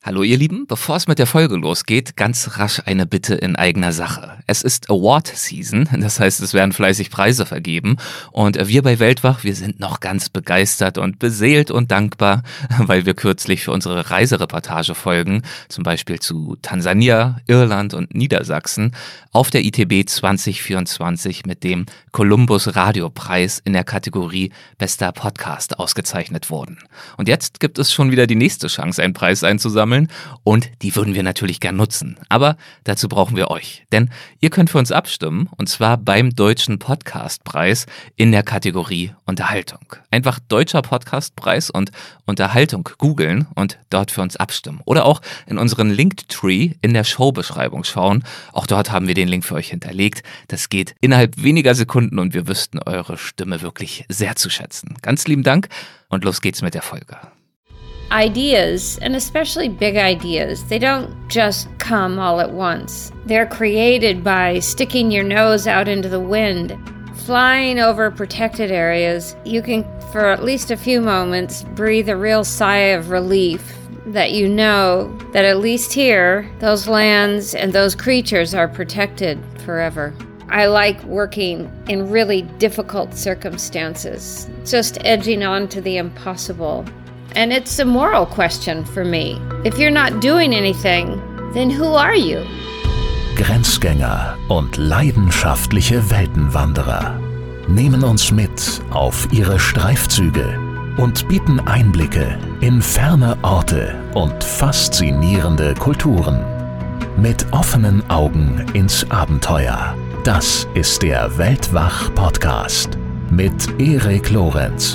Hallo ihr Lieben, bevor es mit der Folge losgeht, ganz rasch eine Bitte in eigener Sache. Es ist Award Season, das heißt, es werden fleißig Preise vergeben und wir bei Weltwach, wir sind noch ganz begeistert und beseelt und dankbar, weil wir kürzlich für unsere Reisereportagefolgen, zum Beispiel zu Tansania, Irland und Niedersachsen, auf der ITB 2024 mit dem Columbus Radiopreis in der Kategorie Bester Podcast ausgezeichnet wurden. Und jetzt gibt es schon wieder die nächste Chance, einen Preis einzusammeln. Und die würden wir natürlich gern nutzen. Aber dazu brauchen wir euch. Denn ihr könnt für uns abstimmen, und zwar beim Deutschen Podcastpreis in der Kategorie Unterhaltung. Einfach Deutscher Podcastpreis und Unterhaltung googeln und dort für uns abstimmen. Oder auch in unseren Linktree in der Showbeschreibung schauen. Auch dort haben wir den Link für euch hinterlegt. Das geht innerhalb weniger Sekunden und wir wüssten eure Stimme wirklich sehr zu schätzen. Ganz lieben Dank und los geht's mit der Folge. Ideas, and especially big ideas, they don't just come all at once. They're created by sticking your nose out into the wind. Flying over protected areas, you can, for at least a few moments, breathe a real sigh of relief that you know that at least here, those lands and those creatures are protected forever. I like working in really difficult circumstances, just edging on to the impossible. And it's a moral question for me. If you're not doing anything, then who are you? Grenzgänger und leidenschaftliche Weltenwanderer nehmen uns mit auf ihre Streifzüge und bieten Einblicke in ferne Orte und faszinierende Kulturen. Mit offenen Augen ins Abenteuer. Das ist der Weltwach-Podcast mit Erik Lorenz.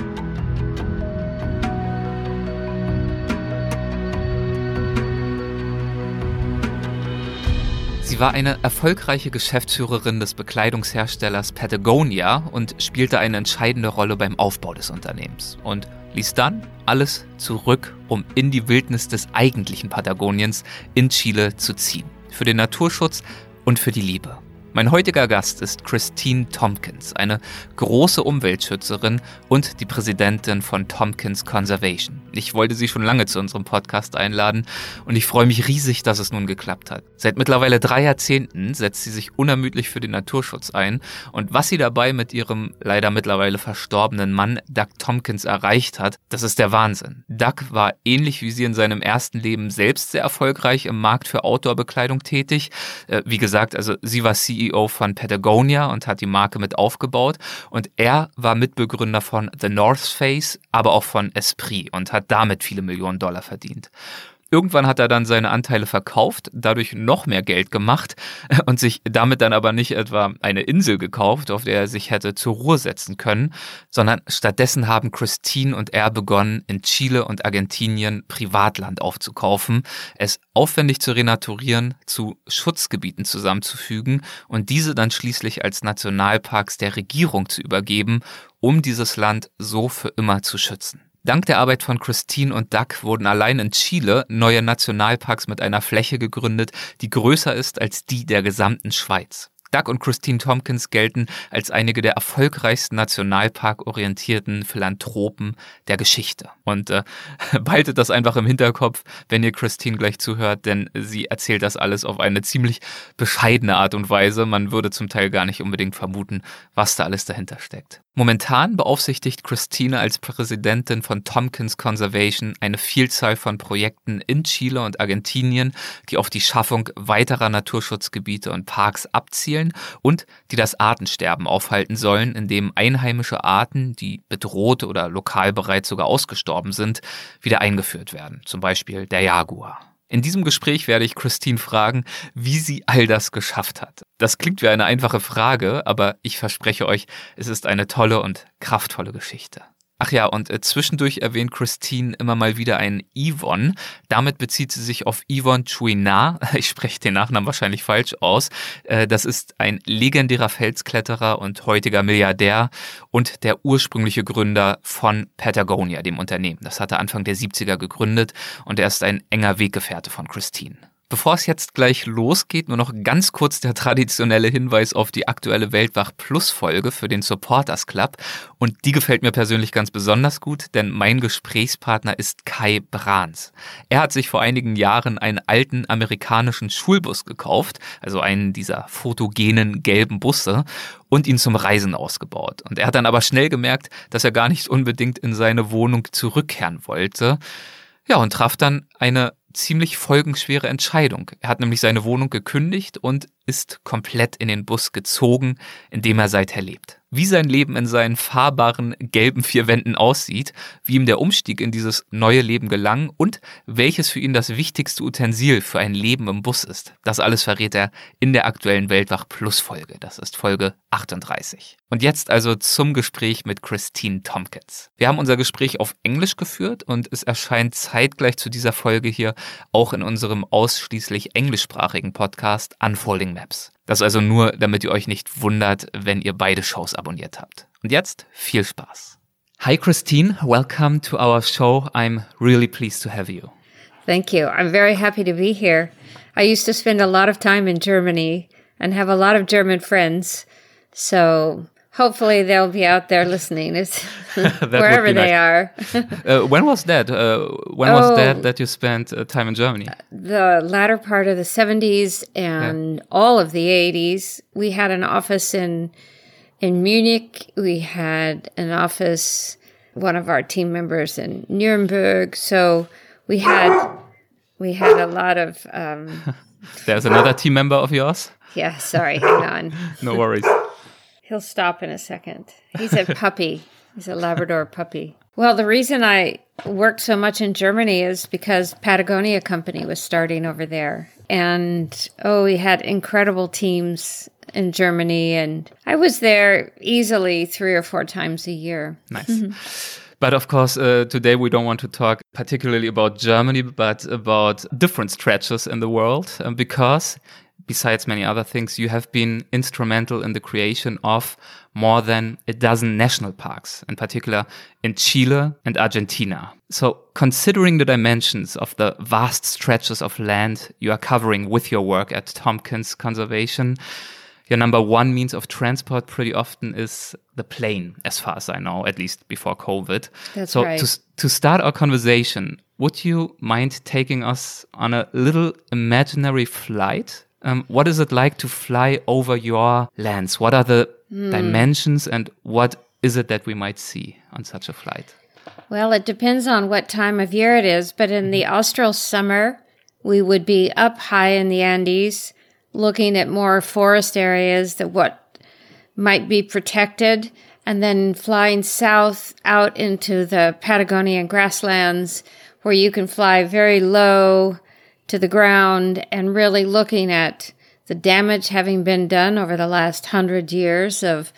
Sie war eine erfolgreiche Geschäftsführerin des Bekleidungsherstellers Patagonia und spielte eine entscheidende Rolle beim Aufbau des Unternehmens und ließ dann alles zurück, um in die Wildnis des eigentlichen Patagoniens in Chile zu ziehen. Für den Naturschutz und für die Liebe. Mein heutiger Gast ist Christine Tompkins, eine große Umweltschützerin und die Präsidentin von Tompkins Conservation. Ich wollte sie schon lange zu unserem Podcast einladen und ich freue mich riesig, dass es nun geklappt hat. Seit mittlerweile 3 Jahrzehnten setzt sie sich unermüdlich für den Naturschutz ein und was sie dabei mit ihrem leider mittlerweile verstorbenen Mann Doug Tompkins erreicht hat, das ist der Wahnsinn. Doug war ähnlich wie sie in seinem ersten Leben selbst sehr erfolgreich im Markt für Outdoor-Bekleidung tätig. Wie gesagt, also sie war CEO von Patagonia und hat die Marke mit aufgebaut und er war Mitbegründer von The North Face, aber auch von Esprit und hat damit viele Millionen Dollar verdient. Irgendwann hat er dann seine Anteile verkauft, dadurch noch mehr Geld gemacht und sich damit dann aber nicht etwa eine Insel gekauft, auf der er sich hätte zur Ruhe setzen können, sondern stattdessen haben Christine und er begonnen, in Chile und Argentinien Privatland aufzukaufen, es aufwendig zu renaturieren, zu Schutzgebieten zusammenzufügen und diese dann schließlich als Nationalparks der Regierung zu übergeben, um dieses Land so für immer zu schützen. Dank der Arbeit von Christine und Doug wurden allein in Chile neue Nationalparks mit einer Fläche gegründet, die größer ist als die der gesamten Schweiz. Doug und Christine Tompkins gelten als einige der erfolgreichsten nationalparkorientierten Philanthropen der Geschichte. Und behaltet das einfach im Hinterkopf, wenn ihr Christine gleich zuhört, denn sie erzählt das alles auf eine ziemlich bescheidene Art und Weise. Man würde zum Teil gar nicht unbedingt vermuten, was da alles dahinter steckt. Momentan beaufsichtigt Christine als Präsidentin von Tompkins Conservation eine Vielzahl von Projekten in Chile und Argentinien, die auf die Schaffung weiterer Naturschutzgebiete und Parks abzielen und die das Artensterben aufhalten sollen, indem einheimische Arten, die bedroht oder lokal bereits sogar ausgestorben sind, wieder eingeführt werden, zum Beispiel der Jaguar. In diesem Gespräch werde ich Christine fragen, wie sie all das geschafft hat. Das klingt wie eine einfache Frage, aber ich verspreche euch, es ist eine tolle und kraftvolle Geschichte. Ach ja, und zwischendurch erwähnt Christine immer mal wieder einen Yvon. Damit bezieht sie sich auf Yvon Chouinard. Ich spreche den Nachnamen wahrscheinlich falsch aus. Das ist ein legendärer Felskletterer und heutiger Milliardär und der ursprüngliche Gründer von Patagonia, dem Unternehmen. Das hat er Anfang der 70er gegründet und er ist ein enger Weggefährte von Christine. Bevor es jetzt gleich losgeht, nur noch ganz kurz der traditionelle Hinweis auf die aktuelle Weltwach-Plus-Folge für den Supporters Club. Und die gefällt mir persönlich ganz besonders gut, denn mein Gesprächspartner ist Kai Brahns. Er hat sich vor einigen Jahren einen alten amerikanischen Schulbus gekauft, also einen dieser fotogenen gelben Busse, und ihn zum Reisen ausgebaut. Und er hat dann aber schnell gemerkt, dass er gar nicht unbedingt in seine Wohnung zurückkehren wollte. Ja, und traf dann eine ziemlich folgenschwere Entscheidung. Er hat nämlich seine Wohnung gekündigt und ist komplett in den Bus gezogen, in dem er seither lebt. Wie sein Leben in seinen fahrbaren gelben 4 Wänden aussieht, wie ihm der Umstieg in dieses neue Leben gelang und welches für ihn das wichtigste Utensil für ein Leben im Bus ist. Das alles verrät er in der aktuellen Weltwach-Plus-Folge. Das ist Folge 38. Und jetzt also zum Gespräch mit Christine Tompkins. Wir haben unser Gespräch auf Englisch geführt und es erscheint zeitgleich zu dieser Folge hier auch in unserem ausschließlich englischsprachigen Podcast Unfolding Maps. Das also nur, damit ihr euch nicht wundert, wenn ihr beide Shows abonniert habt. Und jetzt viel Spaß. Hi Christine, welcome to our show. I'm really pleased to have you. Thank you. I'm very happy to be here. I used to spend a lot of time in Germany and have a lot of German friends. So hopefully they'll be out there listening wherever they are. When was that? When was that you spent time in Germany? The latter part of the 70s and all of the 80s. We had an office in Munich. We had an office, one of our team members in Nuremberg. So we had a lot of... There's another team member of yours? Yeah, sorry, hang on. No worries. He'll stop in a second. He's a puppy. He's a Labrador puppy. Well, the reason I worked so much in Germany is because Patagonia Company was starting over there. And, we had incredible teams in Germany. And I was there easily 3 or 4 times a year. Nice. Mm-hmm. But of course, today we don't want to talk particularly about Germany, but about different stretches in the world. Because besides many other things, you have been instrumental in the creation of more than a dozen national parks, in particular in Chile and Argentina. So considering the dimensions of the vast stretches of land you are covering with your work at Tompkins Conservation, your number one means of transport pretty often is the plane, as far as I know, at least before COVID. That's right. So to start our conversation, would you mind taking us on a little imaginary flight? What is it like to fly over your lands? What are the dimensions and what is it that we might see on such a flight? Well, it depends on what time of year it is, but in the austral summer, we would be up high in the Andes, looking at more forest areas that what might be protected, and then flying south out into the Patagonian grasslands, where you can fly very low to the ground and really looking at the damage having been done over the last 100 years of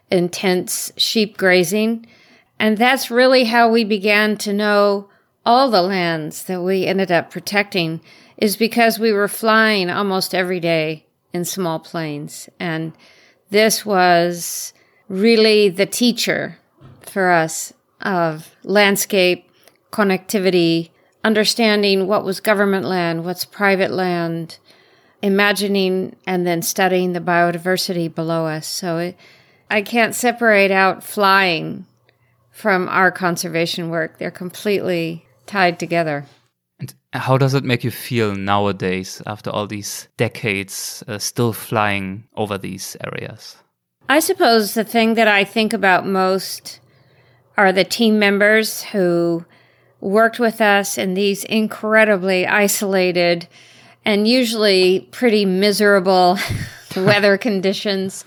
intense sheep grazing. And that's really how we began to know all the lands that we ended up protecting, is because we were flying almost every day in small planes. And this was really the teacher for us of landscape, connectivity, understanding what was government land, what's private land, imagining and then studying the biodiversity below us. So I can't separate out flying from our conservation work. They're completely tied together. And how does it make you feel nowadays, after all these decades, still flying over these areas? I suppose the thing that I think about most are the team members who worked with us in these incredibly isolated and usually pretty miserable weather conditions.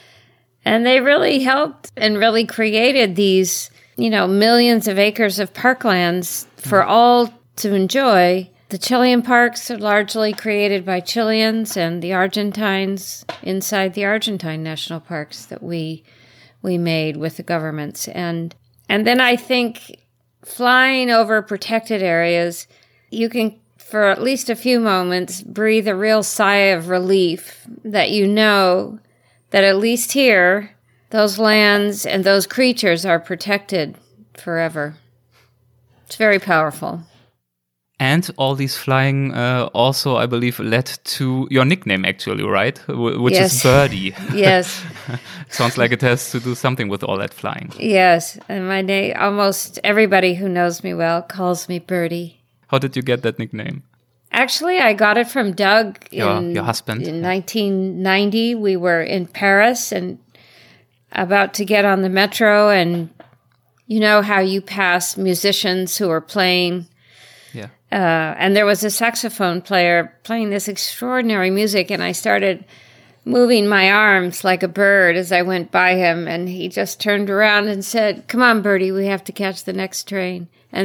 And they really helped and really created these, millions of acres of parklands for all to enjoy. The Chilean parks are largely created by Chileans and the Argentines inside the Argentine national parks that we made with the governments. And then I think flying over protected areas, you can, for at least a few moments, breathe a real sigh of relief that you know that at least here, those lands and those creatures are protected forever. It's very powerful. And all these flying also, I believe, led to your nickname, actually, right? Which is Birdie. Yes. Sounds like it has to do something with all that flying. Yes. And my name, almost everybody who knows me well calls me Birdie. How did you get that nickname? Actually, I got it from Doug. Your husband. In 1990, we were in Paris and about to get on the metro. And you know how you pass musicians who are playing. Yeah. And there was a saxophone player playing this extraordinary music, and I started moving my arms like a bird as I went by him, and he just turned around and said, "Come on, Birdie, we have to catch the next train." And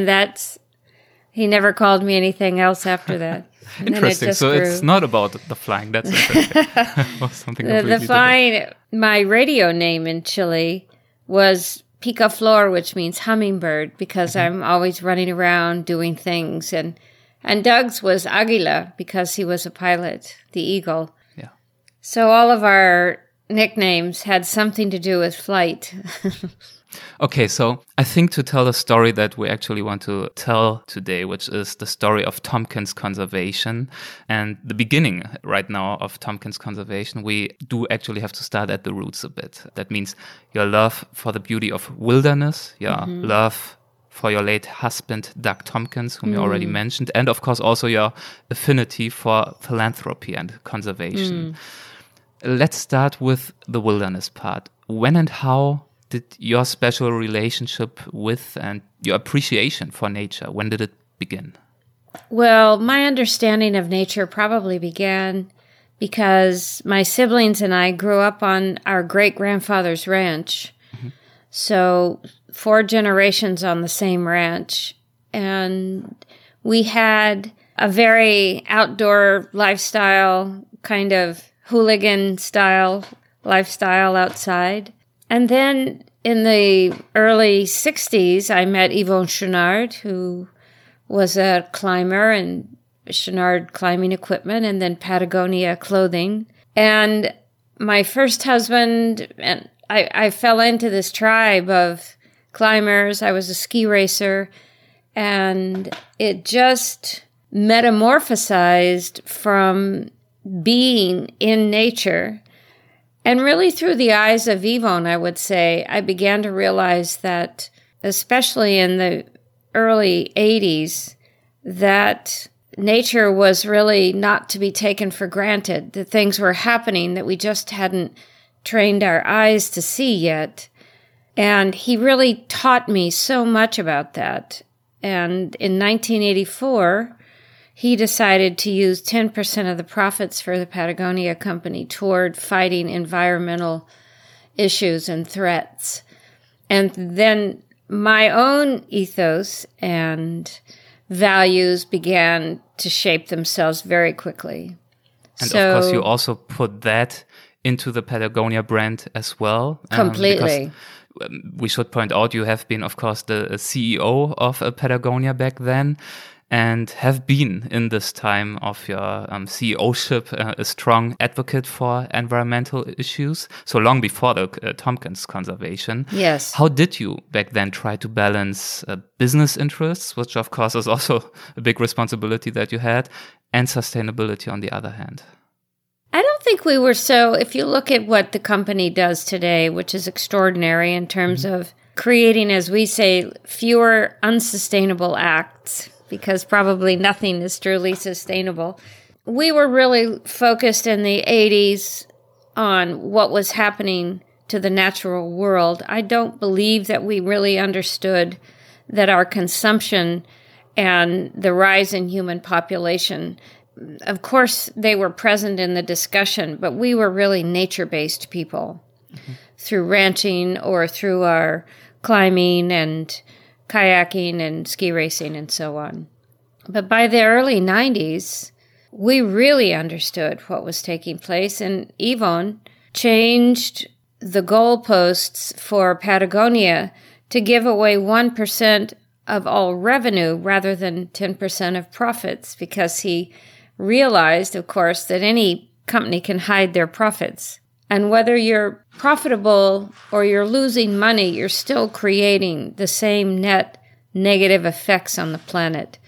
he never called me anything else after that. Interesting. So it's not about the flying. That's interesting. Something the flying, different. My radio name in Chile was Picaflor, which means hummingbird, because I'm always running around doing things. And Doug's was Águila, because he was a pilot, the eagle. Yeah. So all of our nicknames had something to do with flight. Okay, so I think to tell the story that we actually want to tell today, which is the story of Tompkins Conservation and the beginning right now of Tompkins Conservation, we do actually have to start at the roots a bit. That means your love for the beauty of wilderness, your love for your late husband, Doug Tompkins, whom you already mentioned, and of course also your affinity for philanthropy and conservation. Let's start with the wilderness part. When and how did your special relationship with and your appreciation for nature, when did it begin? Well, my understanding of nature probably began because my siblings and I grew up on our great-grandfather's ranch. So 4 generations on the same ranch. And we had a very outdoor lifestyle, kind of hooligan-style lifestyle outside. And then in the early 60s, I met Yvon Chouinard, who was a climber, and Chouinard climbing equipment, and then Patagonia clothing. And my first husband, and I fell into this tribe of climbers. I was a ski racer, and it just metamorphosized from being in nature. And really through the eyes of Yvon, I would say, I began to realize that, especially in the early 80s, that nature was really not to be taken for granted, that things were happening that we just hadn't trained our eyes to see yet. And he really taught me so much about that. And in 1984, he decided to use 10% of the profits for the Patagonia company toward fighting environmental issues and threats. And then my own ethos and values began to shape themselves very quickly. And of course, you also put that into the Patagonia brand as well. Completely. We should point out you have been, of course, the CEO of Patagonia back then, and have been in this time of your CEO-ship a strong advocate for environmental issues, so long before the Tompkins Conservation. Yes. How did you back then try to balance business interests, which of course is also a big responsibility that you had, and sustainability on the other hand? I don't think we were so, if you look at what the company does today, which is extraordinary in terms of creating, as we say, fewer unsustainable acts, because probably nothing is truly sustainable. We were really focused in the 80s on what was happening to the natural world. I don't believe that we really understood that our consumption and the rise in human population, of course, they were present in the discussion, but we were really nature-based people through ranching or through our climbing and kayaking and ski racing and so on. But by the early 90s, we really understood what was taking place, and Yvon changed the goalposts for Patagonia to give away 1% of all revenue rather than 10% of profits, because he realized, of course, that any company can hide their profits. And whether you're profitable or you're losing money, you're still creating the same net negative effects on the planet.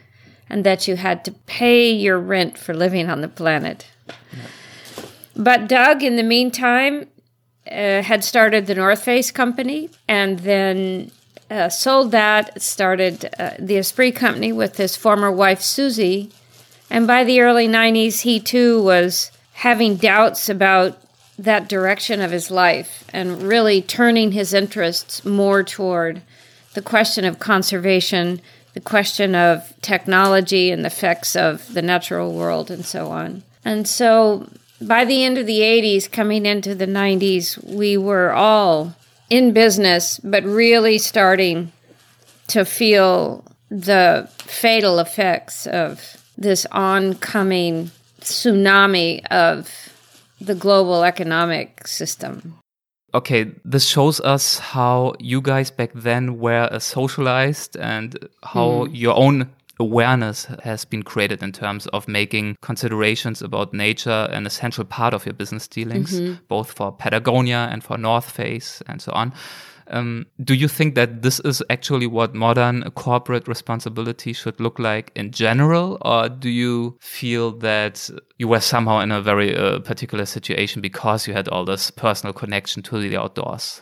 and that you had to pay your rent for living on the planet. Yeah. But Doug, in the meantime, had started the North Face company, and then sold that, started the Esprit company with his former wife, Susie. And by the early 90s, he too was having doubts about that direction of his life and really turning his interests more toward the question of conservation, the question of technology and the effects of the natural world and so on. And so by the end of the 80s, coming into the 90s, we were all in business, but really starting to feel the fatal effects of this oncoming tsunami of the global economic system. Okay, this shows us how you guys back then were socialized and how your own awareness has been created in terms of making considerations about nature an essential part of your business dealings, both for Patagonia and for North Face and so on. Do you think that this is actually what modern corporate responsibility should look like in general? Or do you feel that you were somehow in a very particular situation because you had all this personal connection to the outdoors?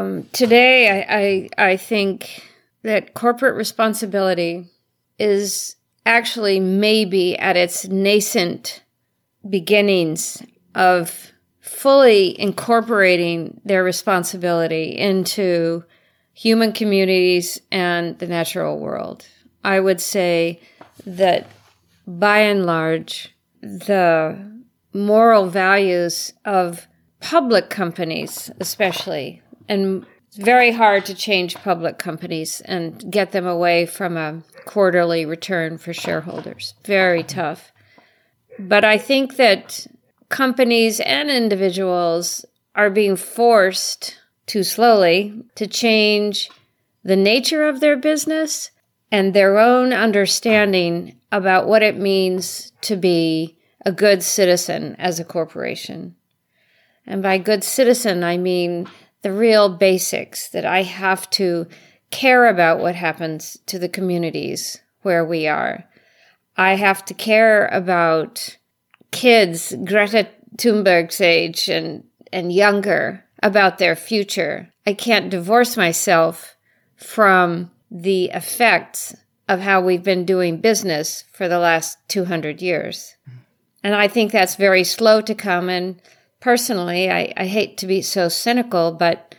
Today, I think that corporate responsibility is actually maybe at its nascent beginnings of fully incorporating their responsibility into human communities and the natural world. I would say that by and large, the moral values of public companies especially, and it's very hard to change public companies and get them away from a quarterly return for shareholders. Very tough. But I think that companies and individuals are being forced too slowly to change the nature of their business and their own understanding about what it means to be a good citizen as a corporation. And by good citizen, I mean the real basics, that I have to care about what happens to the communities where we are. I have to care about kids, Greta Thunberg's age and younger, about their future. I can't divorce myself from the effects of how we've been doing business for the last 200 years. And I think that's very slow to come. And personally, I hate to be so cynical, but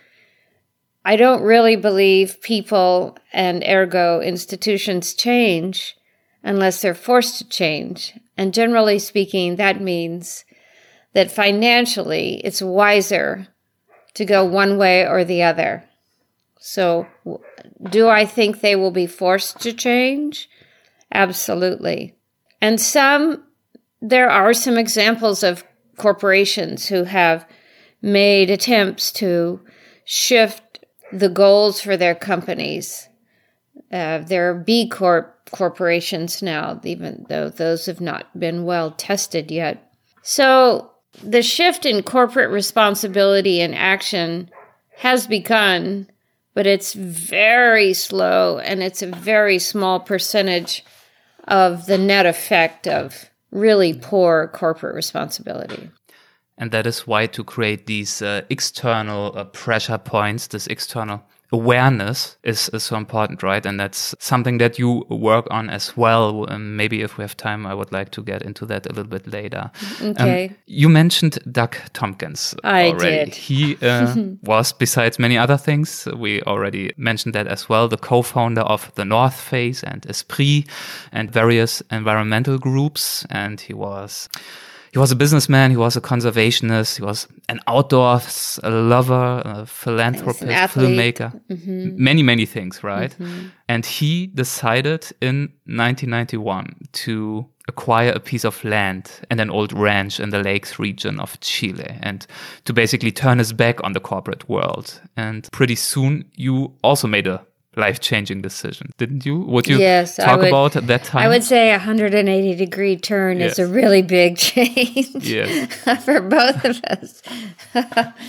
I don't really believe people and ergo institutions change unless they're forced to change. And generally speaking, that means that financially it's wiser to go one way or the other. So do I think they will be forced to change? Absolutely. And there are some examples of corporations who have made attempts to shift the goals for their companies. There are B Corp corporations now, even though those have not been well tested yet. So the shift in corporate responsibility and action has begun, but it's very slow and it's a very small percentage of the net effect of really poor corporate responsibility. And that is why to create these external pressure points, this external awareness is so important, right? And that's something that you work on as well. Maybe if we have time, I would like to get into that a little bit later. Okay. You mentioned Doug Tompkins already. I did. He was, besides many other things, we already mentioned that as well, the co-founder of the North Face and Esprit and various environmental groups. And he was a businessman, he was a conservationist, he was an outdoors lover, a philanthropist, filmmaker, many, many things, right? And he decided in 1991 to acquire a piece of land and an old ranch in the lakes region of Chile and to basically turn his back on the corporate world. And pretty soon you also made a life-changing decision, didn't you? Would you talk about at that time? I would say a 180-degree turn is a really big change for both of us.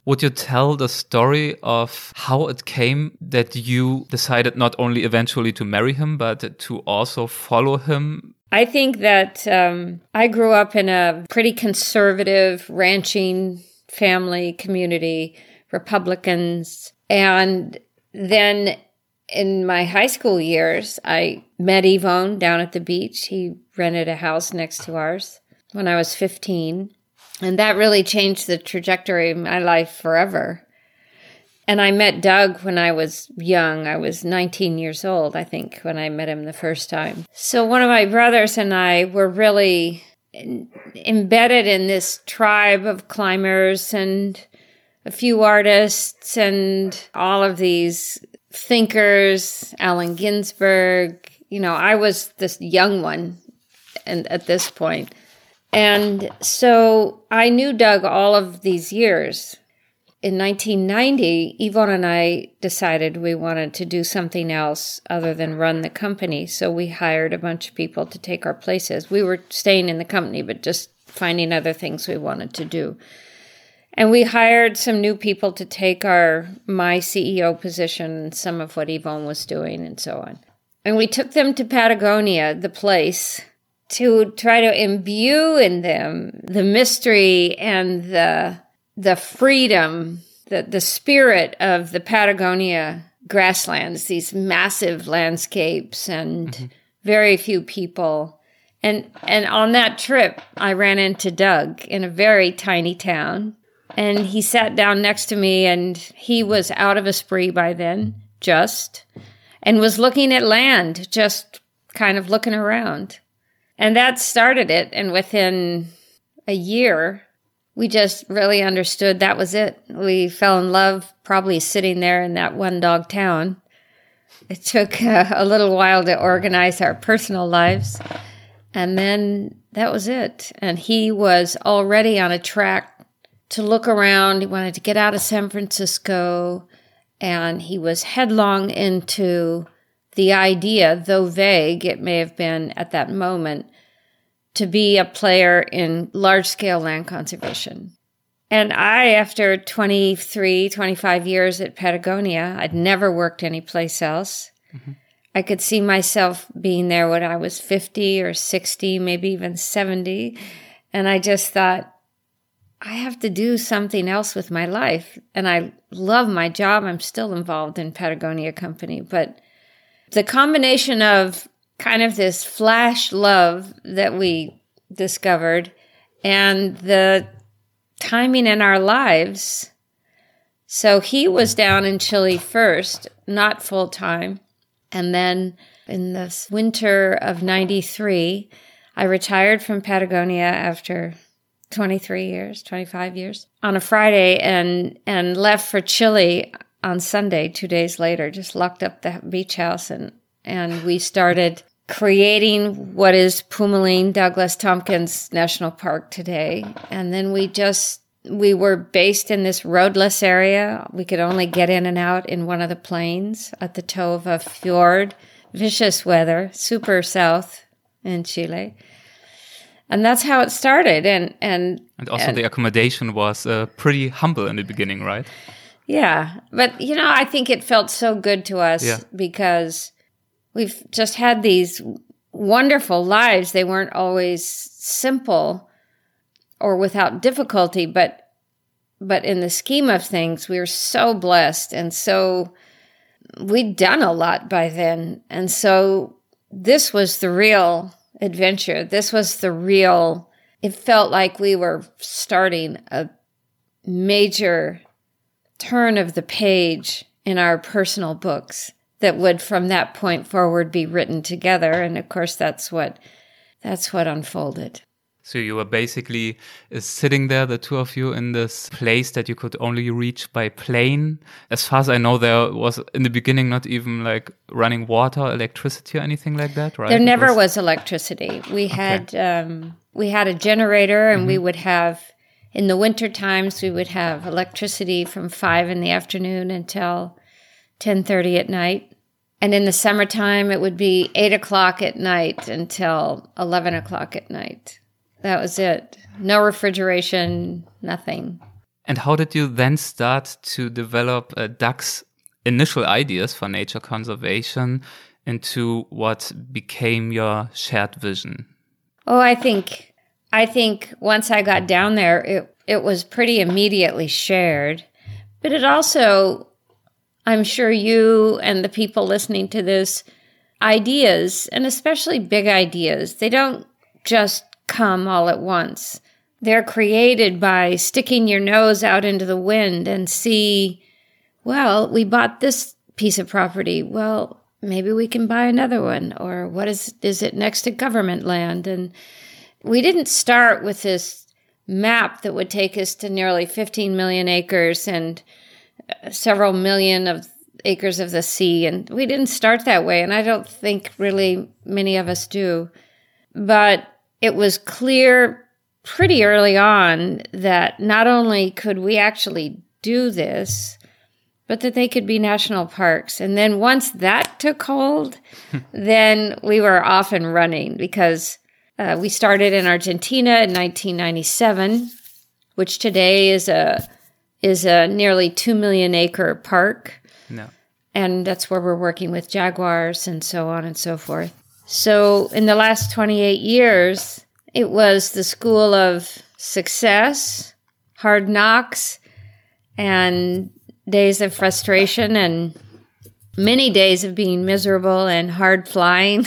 Would you tell the story of how it came that you decided not only eventually to marry him, but to also follow him? I think that I grew up in a pretty conservative ranching family community, Republicans. And then in my high school years, I met Yvon down at the beach. He rented a house next to ours when I was 15. And that really changed the trajectory of my life forever. And I met Doug when I was young. I was 19 years old, I think, when I met him the first time. So one of my brothers and I were really embedded in this tribe of climbers and a few artists and all of these thinkers, Allen Ginsberg. You know, I was this young one and at this point. And so I knew Doug all of these years. In 1990, Yvon and I decided we wanted to do something else other than run the company. So we hired a bunch of people to take our places. We were staying in the company, but just finding other things we wanted to do. And we hired some new people to take my CEO position, some of what Yvon was doing and so on. And we took them to Patagonia, the place, to try to imbue in them the mystery and the freedom, the spirit of the Patagonia grasslands, these massive landscapes and very few people. And on that trip, I ran into Doug in a very tiny town. And he sat down next to me, and he was out of Esprit by then, and was looking at land, just kind of looking around. And that started it. And within a year, we just really understood that was it. We fell in love probably sitting there in that one dog town. It took a little while to organize our personal lives. And then that was it. And he was already on a track to look around. He wanted to get out of San Francisco. And he was headlong into the idea, though vague it may have been at that moment, to be a player in large-scale land conservation. And I, after 25 years at Patagonia, I'd never worked anyplace else. I could see myself being there when I was 50 or 60, maybe even 70. And I just thought, I have to do something else with my life. And I love my job. I'm still involved in Patagonia Company. But the combination of kind of this flash love that we discovered and the timing in our lives. So he was down in Chile first, not full time. And then in the winter of 93, I retired from Patagonia after 25 years on a Friday and left for Chile on Sunday, 2 days later, just locked up the beach house and we started creating what is Pumalín Douglas Tompkins National Park today. And then we were based in this roadless area. We could only get in and out in one of the plains at the toe of a fjord, vicious weather, super south in Chile. And that's how it started. And also the accommodation was pretty humble in the beginning, right? Yeah. But, I think it felt so good to us because we've just had these wonderful lives. They weren't always simple or without difficulty, but in the scheme of things, we were so blessed. And so we'd done a lot by then. And so this was the real adventure. This was it felt like we were starting a major turn of the page in our personal books that would from that point forward be written together. And of course, that's what unfolded. So you were basically sitting there, the two of you, in this place that you could only reach by plane. As far as I know, there was in the beginning not even like running water, electricity or anything like that, right? There never was electricity. We had a generator, and we would have, in the winter times, we would have electricity from 5 in the afternoon until 10:30 at night. And in the summertime, it would be 8 o'clock at night until 11 o'clock at night. That was it. No refrigeration, nothing. And how did you then start to develop Doug's initial ideas for nature conservation into what became your shared vision? Oh, I think once I got down there, it was pretty immediately shared. But it also, I'm sure you and the people listening to this, ideas, and especially big ideas, they don't just come all at once. They're created by sticking your nose out into the wind and see, well, we bought this piece of property. Well, maybe we can buy another one. Or what is it next to government land? And we didn't start with this map that would take us to nearly 15 million acres and several million of acres of the sea. And we didn't start that way. And I don't think really many of us do. But it was clear pretty early on that not only could we actually do this, but that they could be national parks. And then once that took hold, then we were off and running because we started in Argentina in 1997, which today is a nearly 2 million acre park. No. And that's where we're working with jaguars and so on and so forth. So in the last 28 years, it was the school of success, hard knocks, and days of frustration, and many days of being miserable and hard flying.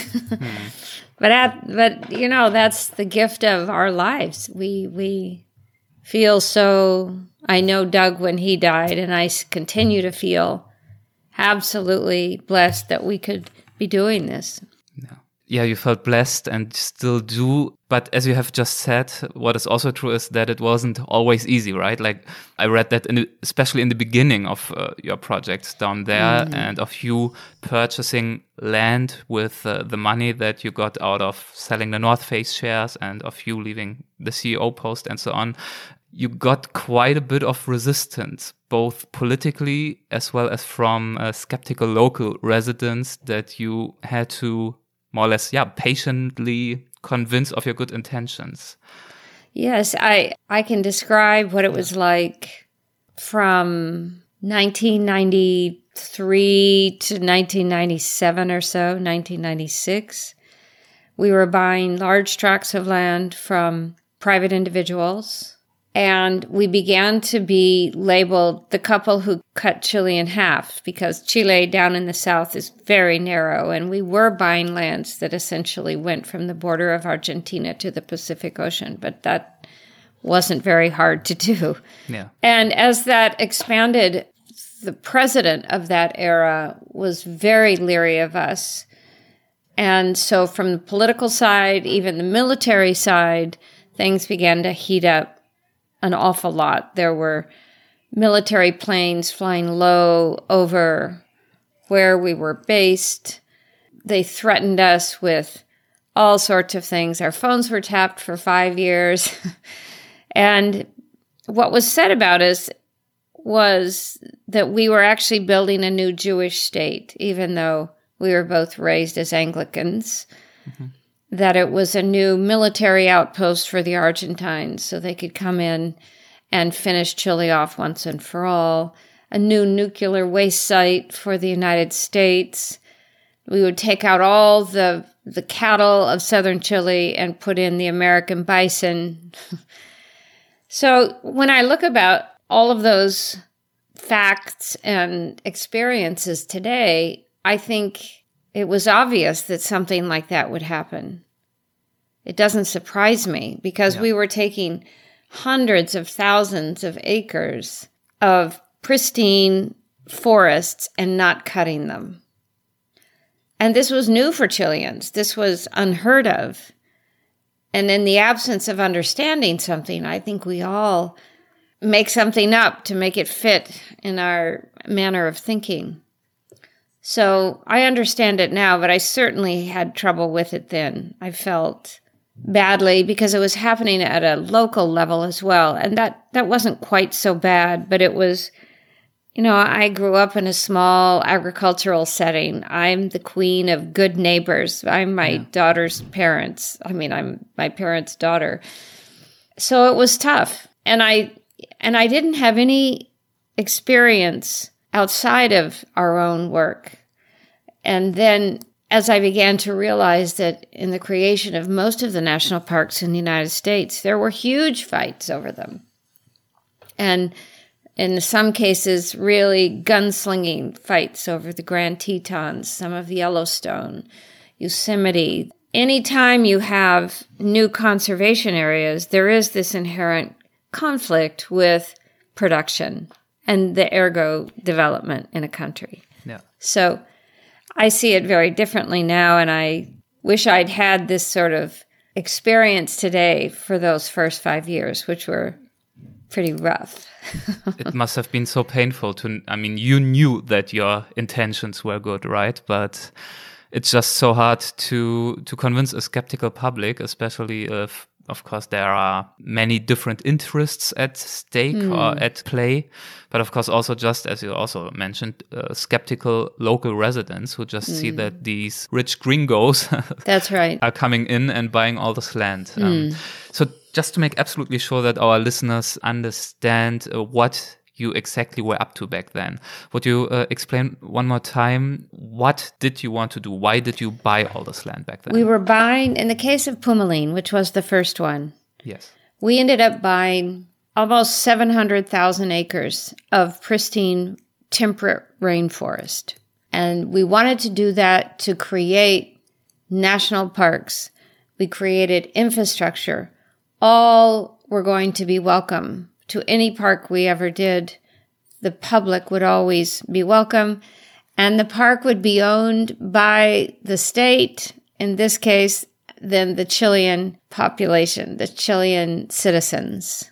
But you know, that's the gift of our lives. We feel so. I know Doug when he died, and I continue to feel absolutely blessed that we could be doing this. Yeah, you felt blessed and still do. But as you have just said, what is also true is that it wasn't always easy, right? Like I read that especially in the beginning of your projects down there and of you purchasing land with the money that you got out of selling the North Face shares and of you leaving the CEO post and so on. You got quite a bit of resistance, both politically as well as from skeptical local residents that you had to more or less, patiently convinced of your good intentions. Yes, I can describe what it was like from 1993 to 1997 or so, 1996. We were buying large tracts of land from private individuals, and we began to be labeled the couple who cut Chile in half, because Chile down in the south is very narrow, and we were buying lands that essentially went from the border of Argentina to the Pacific Ocean, but that wasn't very hard to do. Yeah. And as that expanded, the president of that era was very leery of us. And so from the political side, even the military side, things began to heat up an awful lot. There were military planes flying low over where we were based. They threatened us with all sorts of things. Our phones were tapped for 5 years. And what was said about us was that we were actually building a new Jewish state, even though we were both raised as Anglicans. Mm-hmm. That it was a new military outpost for the Argentines so they could come in and finish Chile off once and for all, a new nuclear waste site for the United States. We would take out all the cattle of southern Chile and put in the American bison. So when I look about all of those facts and experiences today, I think it was obvious that something like that would happen. It doesn't surprise me because we were taking hundreds of thousands of acres of pristine forests and not cutting them. And this was new for Chileans. This was unheard of. And in the absence of understanding something, I think we all make something up to make it fit in our manner of thinking. So I understand it now, but I certainly had trouble with it then. I felt badly because it was happening at a local level as well. And that wasn't quite so bad, but it was, I grew up in a small agricultural setting. I'm the queen of good neighbors. I'm my daughter's parents. I'm my parents' daughter. So it was tough. And I And I didn't have any experience outside of our own work. And then as I began to realize that in the creation of most of the national parks in the United States, there were huge fights over them. And in some cases, really gunslinging fights over the Grand Tetons, some of Yellowstone, Yosemite. Anytime you have new conservation areas, there is this inherent conflict with production and the ergo development in a country. Yeah. So I see it very differently now, and I wish I'd had this sort of experience today for those first 5 years, which were pretty rough. It must have been so painful you knew that your intentions were good, right? But it's just so hard to convince a skeptical public, especially if, of course, there are many different interests at stake or at play. But of course, also just as you also mentioned, skeptical local residents who just see that these rich gringos That's right. are coming in and buying all this land. So just to make absolutely sure that our listeners understand what you exactly were up to back then, would you explain one more time, what did you want to do? Why did you buy all this land back then? We were buying, in the case of Pumalin, which was the first one, Yes. we ended up buying almost 700,000 acres of pristine temperate rainforest. And we wanted to do that to create national parks. We created infrastructure. All were going to be welcome. To any park we ever did, the public would always be welcome. And the park would be owned by the state, in this case, then the Chilean population, the Chilean citizens.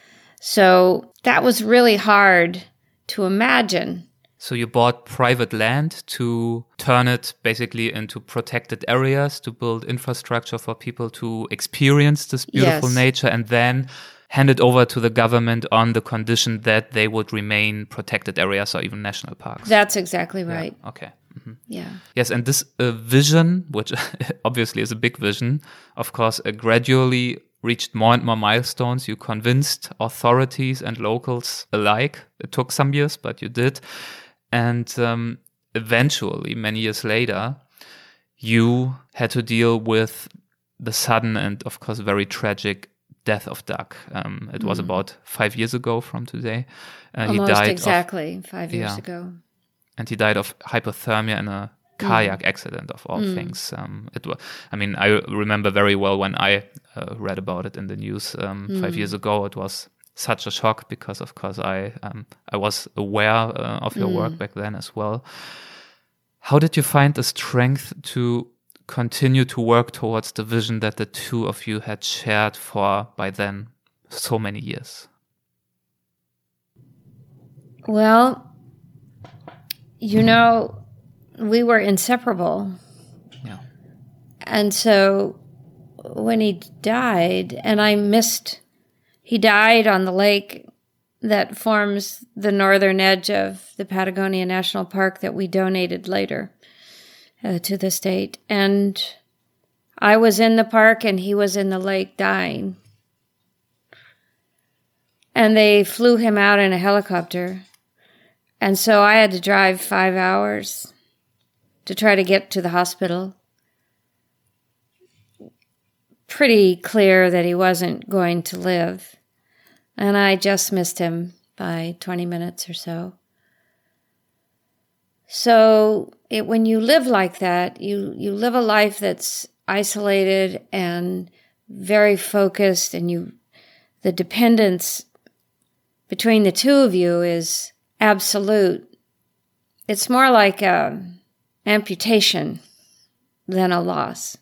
So that was really hard to imagine. So you bought private land to turn it basically into protected areas, to build infrastructure for people to experience this beautiful Yes. nature, and then hand it over to the government on the condition that they would remain protected areas or even national parks. That's exactly right. Yeah. Okay. Mhm. Yeah. Yes, and this vision, which obviously is a big vision, of course, gradually reached more and more milestones. You convinced authorities and locals alike. It took some years, but you did. And eventually, many years later, you had to deal with the sudden and, of course, very tragic death of Doug. It was about 5 years ago from today. Almost he died exactly 5 years Yeah. ago. and he died of hypothermia in a kayak accident, of all things. I remember very well when I read about it in the news 5 years ago. It was such a shock because, of course, I was aware of your work back then as well. How did you find the strength to continue to work towards the vision that the two of you had shared for, by then, so many years? Well, we were inseparable. Yeah. And so when he died, and he died on the lake that forms the northern edge of the Patagonia National Park that we donated later to the state. And I was in the park and he was in the lake dying. And they flew him out in a helicopter. And so I had to drive 5 hours to try to get to the hospital. Pretty clear that he wasn't going to live. And I just missed him by 20 minutes or so. So when you live like that, you live a life that's isolated and very focused, and the dependence between the two of you is absolute. It's more like an amputation than a loss.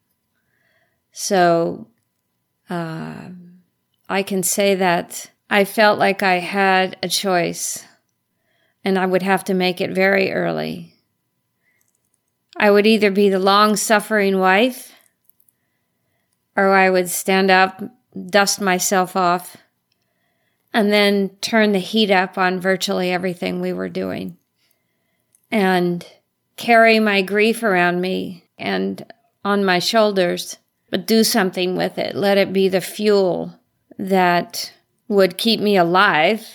So I can say that I felt like I had a choice, and I would have to make it very early. I would either be the long-suffering wife, or I would stand up, dust myself off, and then turn the heat up on virtually everything we were doing, and carry my grief around me and on my shoulders, but do something with it. Let it be the fuel that would keep me alive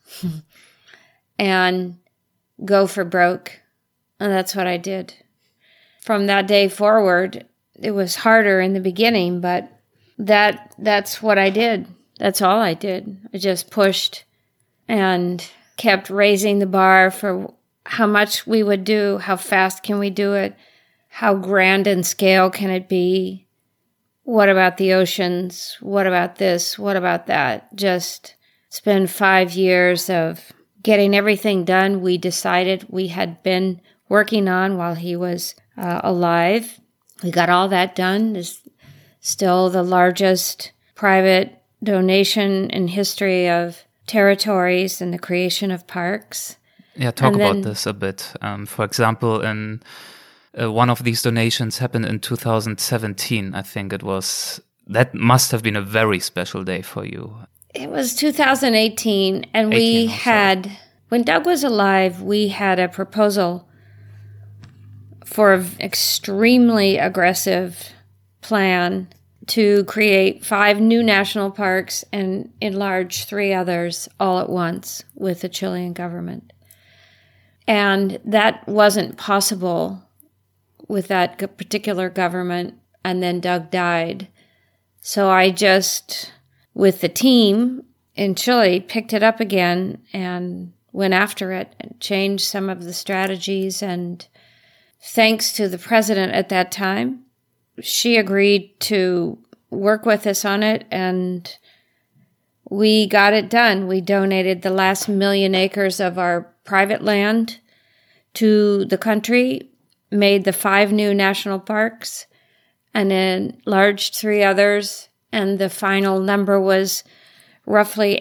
and go for broke. And that's what I did. From that day forward, it was harder in the beginning, but that's what I did. That's all I did. I just pushed and kept raising the bar for how much we would do, how fast can we do it, how grand in scale can it be, what about the oceans, what about this, what about that. Just spend 5 years of getting everything done we decided we had been working on while he was alive. We got all that done. It's still the largest private donation in history of territories and the creation of parks. Yeah, talk about this a bit. For example, in one of these donations happened in 2017, I think it was. That must have been a very special day for you. It was 2018, and we had, when Doug was alive, we had a proposal for an extremely aggressive plan to create 5 new national parks and enlarge 3 others all at once with the Chilean government. And that wasn't possible with that particular government, and then Doug died. So I just, with the team in Chile, picked it up again and went after it and changed some of the strategies. And thanks to the president at that time, she agreed to work with us on it, and we got it done. We donated the last 1 million acres of our private land to the country, made the 5 new national parks, and enlarged 3 others, and the final number was roughly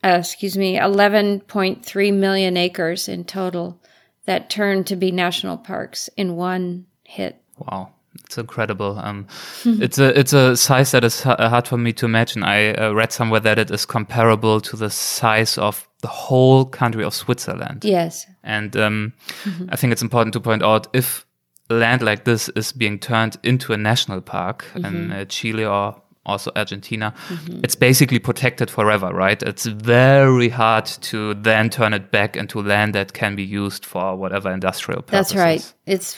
11.3 million acres in total that turned to be national parks in one hit. Wow. It's incredible. It's a size that is hard for me to imagine. I read somewhere that it is comparable to the size of the whole country of Switzerland. Yes. And I think it's important to point out, if land like this is being turned into a national park in Chile or also Argentina, it's basically protected forever, right? It's very hard to then turn it back into land that can be used for whatever industrial purposes. That's right. It's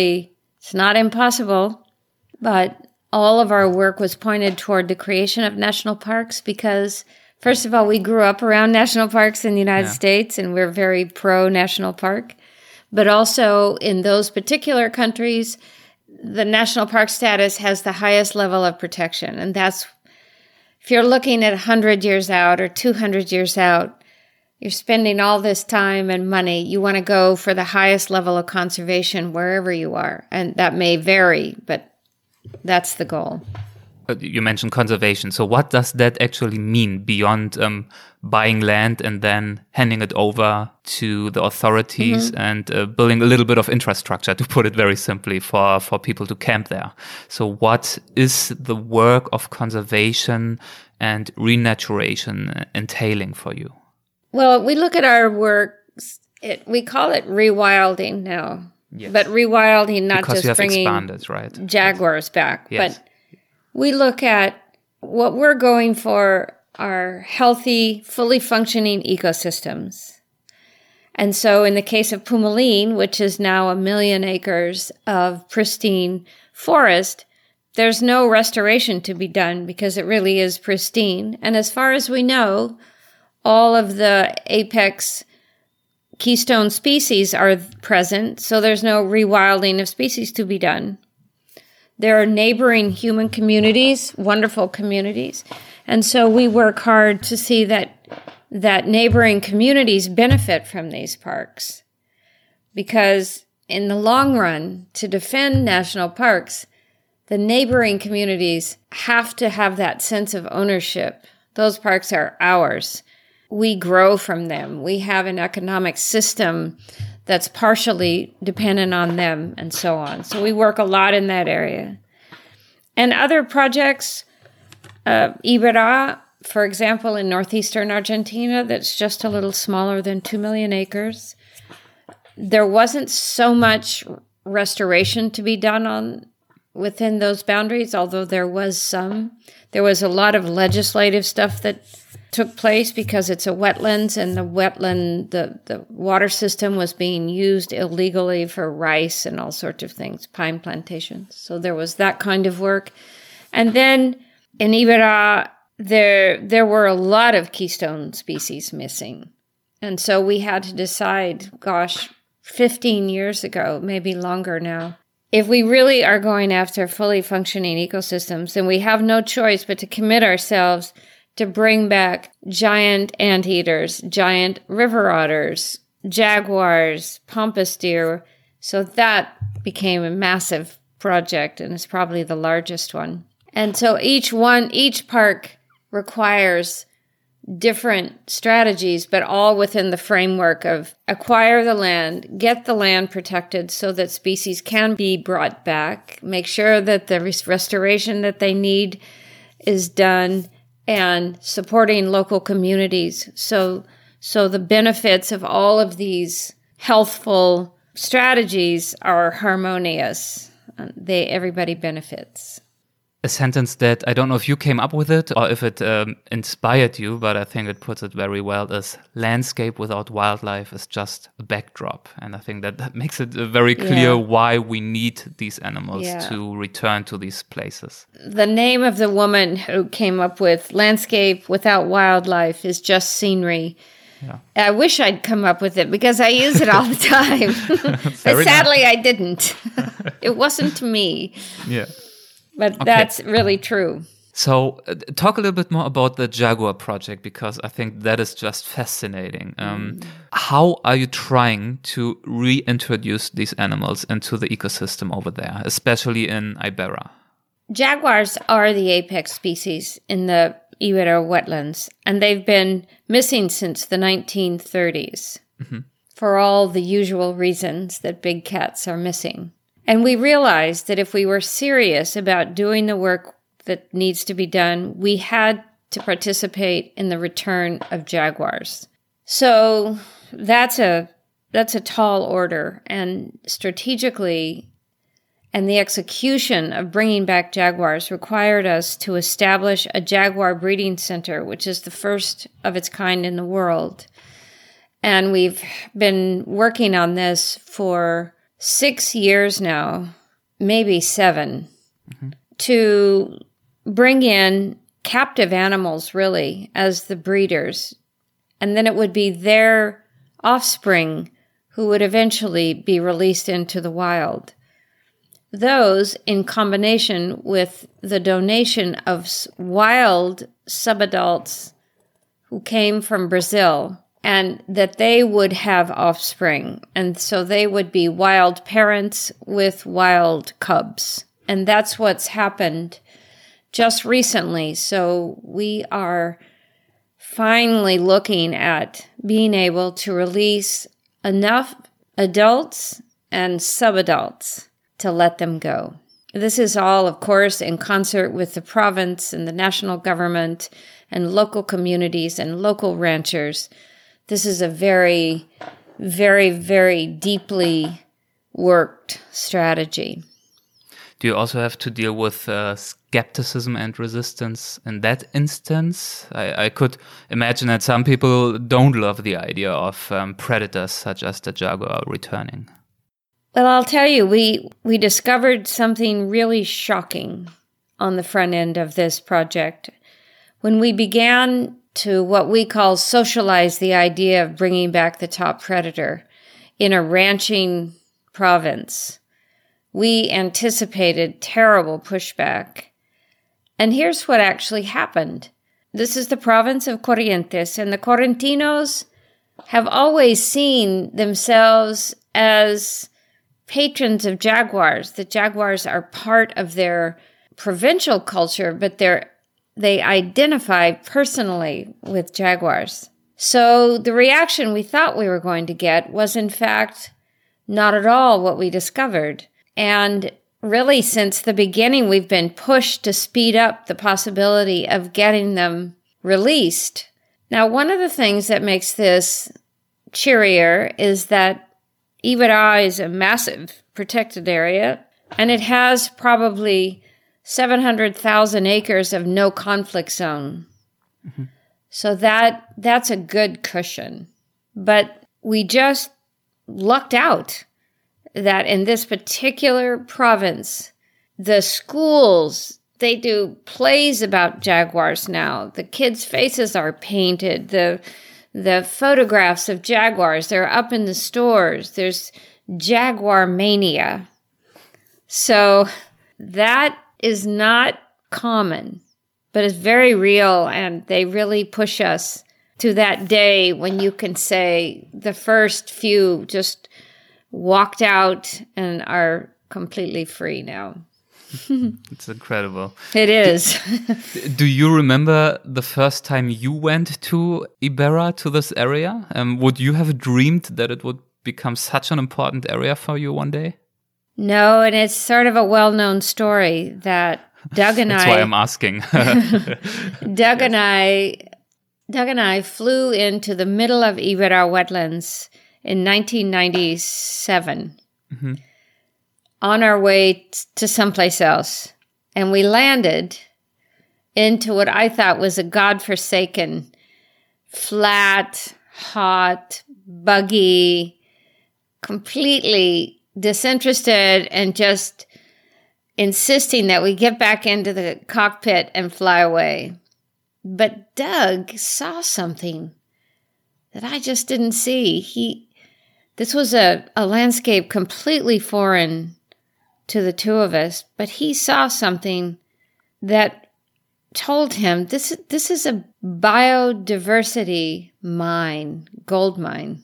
not impossible, but all of our work was pointed toward the creation of national parks because, first of all, we grew up around national parks in the United States, and we're very pro-national park. But also in those particular countries, the national park status has the highest level of protection. And that's, if you're looking at 100 years out or 200 years out, you're spending all this time and money. You want to go for the highest level of conservation wherever you are. And that may vary, but that's the goal. You mentioned conservation. So what does that actually mean beyond buying land and then handing it over to the authorities and building a little bit of infrastructure, to put it very simply, for people to camp there? So what is the work of conservation and renaturation entailing for you? Well, we look at our work, we call it rewilding now. Yes. But rewilding, not because just bringing expanded, right? jaguars back. Yes. But we look at what we're going for are healthy, fully functioning ecosystems. And so in the case of Pumalín, which is now 1 million acres of pristine forest, there's no restoration to be done because it really is pristine. And as far as we know, all of the apex keystone species are present, so there's no rewilding of species to be done. There are neighboring human communities, wonderful communities, and so we work hard to see that neighboring communities benefit from these parks. Because in the long run, to defend national parks, the neighboring communities have to have that sense of ownership. Those parks are ours. We grow from them. We have an economic system that's partially dependent on them, and so on. So we work a lot in that area. And other projects, Iberá, for example, in northeastern Argentina, that's just a little smaller than 2 million acres. There wasn't so much restoration to be done within those boundaries, although there was some. There was a lot of legislative stuff that took place because it's a wetlands, and the water system was being used illegally for rice and all sorts of things, pine plantations. So there was that kind of work. And then in Iberá, there were a lot of keystone species missing. And so we had to decide, 15 years ago, maybe longer now, if we really are going after fully functioning ecosystems, then we have no choice but to commit ourselves to bring back giant anteaters, giant river otters, jaguars, pampas deer. So that became a massive project, and it's probably the largest one. And so each park requires different strategies, but all within the framework of acquire the land, get the land protected so that species can be brought back, make sure that the restoration that they need is done, and supporting local communities. So the benefits of all of these healthful strategies are harmonious. Everybody benefits. A sentence that I don't know if you came up with it or if it inspired you, but I think it puts it very well, is landscape without wildlife is just a backdrop. And I think that makes it very clear why we need these animals to return to these places. The name of the woman who came up with landscape without wildlife is just scenery. Yeah. I wish I'd come up with it because I use it all the time. But sadly, I didn't. It wasn't me. Yeah. But that's really true. So talk a little bit more about the Jaguar project, because I think that is just fascinating. How are you trying to reintroduce these animals into the ecosystem over there, especially in Iberá? Jaguars are the apex species in the Iberá wetlands, and they've been missing since the 1930s for all the usual reasons that big cats are missing. And we realized that if we were serious about doing the work that needs to be done, we had to participate in the return of jaguars. So that's a tall order. And strategically, and the execution of bringing back jaguars required us to establish a jaguar breeding center, which is the first of its kind in the world. And we've been working on this for 6 years now, maybe 7, to bring in captive animals, really, as the breeders. And then it would be their offspring who would eventually be released into the wild. Those, in combination with the donation of wild subadults who came from Brazil, and that they would have offspring. And so they would be wild parents with wild cubs. And that's what's happened just recently. So we are finally looking at being able to release enough adults and subadults to let them go. This is all, of course, in concert with the province and the national government and local communities and local ranchers. This is a very, very, very deeply worked strategy. Do you also have to deal with skepticism and resistance in that instance? I could imagine that some people don't love the idea of predators such as the jaguar returning. Well, I'll tell you, we discovered something really shocking on the front end of this project. When we began to what we call socialize the idea of bringing back the top predator in a ranching province, we anticipated terrible pushback. And here's what actually happened. This is the province of Corrientes, and the Correntinos have always seen themselves as patrons of jaguars. The jaguars are part of their provincial culture, but they identify personally with jaguars. So the reaction we thought we were going to get was, in fact, not at all what we discovered. And really, since the beginning, we've been pushed to speed up the possibility of getting them released. Now, one of the things that makes this cheerier is that Iberá is a massive protected area, and it has probably 700,000 acres of no conflict zone. So that's a good cushion. But we just lucked out that in this particular province, the schools, they do plays about jaguars now. The kids' faces are painted. The photographs of jaguars, they're up in the stores. There's jaguar mania. So that is not common, but it's very real, and they really push us to that day when you can say the first few just walked out and are completely free now. It's incredible. It is. Do you remember the first time you went to Iberra, to this area? Would you have dreamed that it would become such an important area for you one day? No, and it's sort of a well-known story that Doug and That's why I'm asking. Doug and I flew into the middle of Iberra wetlands in 1997 on our way to someplace else. And we landed into what I thought was a godforsaken, flat, hot, buggy, completely disinterested and just insisting that we get back into the cockpit and fly away. But Doug saw something that I just didn't see. This was a landscape completely foreign to the two of us, but he saw something that told him this is a biodiversity mine, gold mine.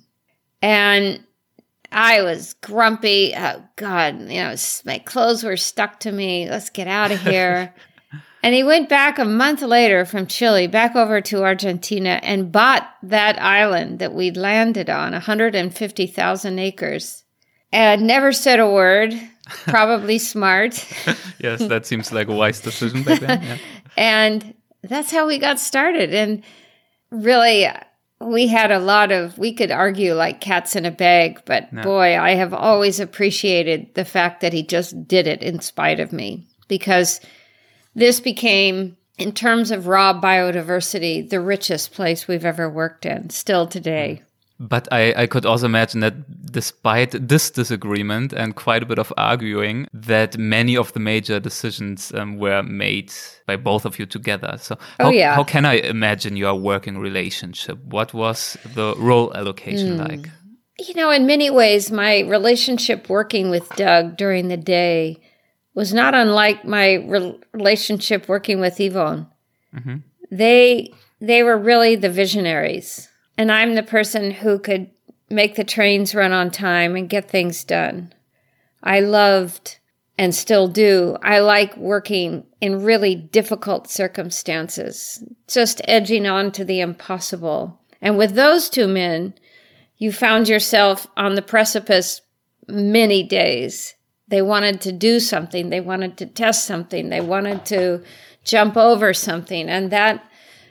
And I was grumpy. Oh, God, my clothes were stuck to me. Let's get out of here. And he went back a month later from Chile, back over to Argentina, and bought that island that we'd landed on, 150,000 acres. And never said a word, probably smart. Yes, that seems like a wise decision back then. Yeah. And that's how we got started. And really, we had we could argue like cats in a bag, but boy, I have always appreciated the fact that he just did it in spite of me, because this became, in terms of raw biodiversity, the richest place we've ever worked in, still today. But I could also imagine that despite this disagreement and quite a bit of arguing, that many of the major decisions were made by both of you together. So how can I imagine your working relationship? What was the role allocation like? In many ways, my relationship working with Doug during the day was not unlike my relationship working with Yvonne. Mm-hmm. They were really the visionaries. And I'm the person who could make the trains run on time and get things done. I loved, and still do, I like working in really difficult circumstances, just edging on to the impossible. And with those two men, you found yourself on the precipice many days. They wanted to do something. They wanted to test something. They wanted to jump over something. And that,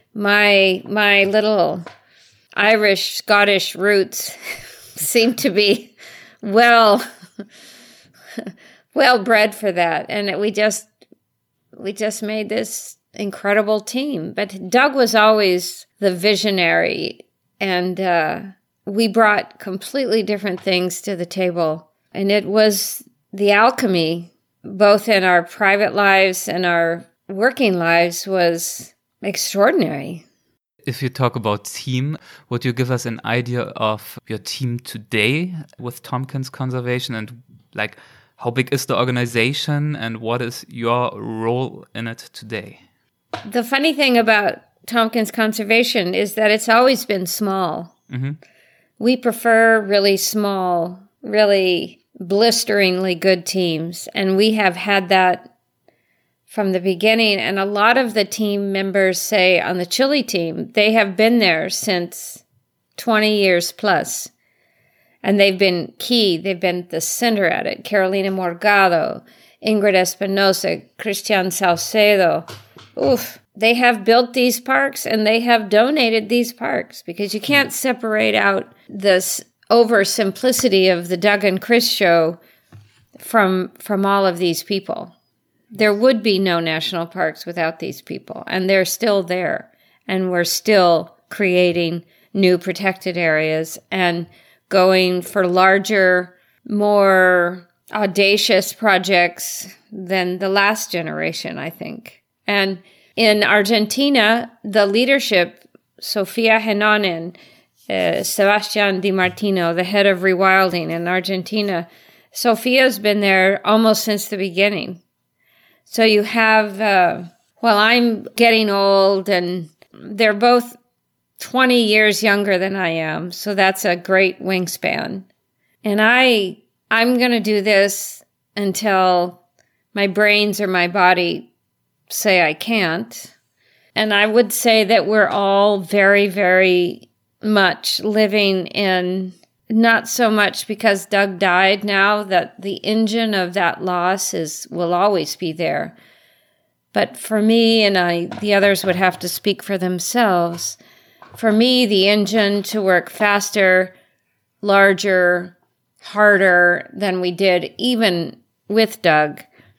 my little Irish, Scottish roots seem to be well bred for that. And we just made this incredible team. But Doug was always the visionary, and we brought completely different things to the table. And it was the alchemy, both in our private lives and our working lives, was extraordinary. If you talk about team, would you give us an idea of your team today with Tompkins Conservation, and like how big is the organization and what is your role in it today? The funny thing about Tompkins Conservation is that it's always been small. Mm-hmm. We prefer really small, really blisteringly good teams, and we have had that from the beginning. And a lot of the team members, say on the Chile team, they have been there since 20 years plus. And they've been key. They've been at the center at it. Carolina Morgado, Ingrid Espinosa, Christian Salcedo. They have built these parks and they have donated these parks, because you can't separate out this oversimplicity of the Doug and Chris show from all of these people. There would be no national parks without these people, and they're still there. and we're still creating new protected areas and going for larger, more audacious projects than the last generation, I think. And in Argentina, the leadership, Sofia Henonen, Sebastián Di Martino, the head of rewilding in Argentina, Sofia's been there almost since the beginning. So you have, I'm getting old, and they're both 20 years younger than I am, so that's a great wingspan. And I'm going to do this until my brains or my body say I can't. And I would say that we're all very, very much living in, not so much because Doug died now, that the engine of that loss will always be there. But for me, and the others would have to speak for themselves, for me, the engine to work faster, larger, harder than we did even with Doug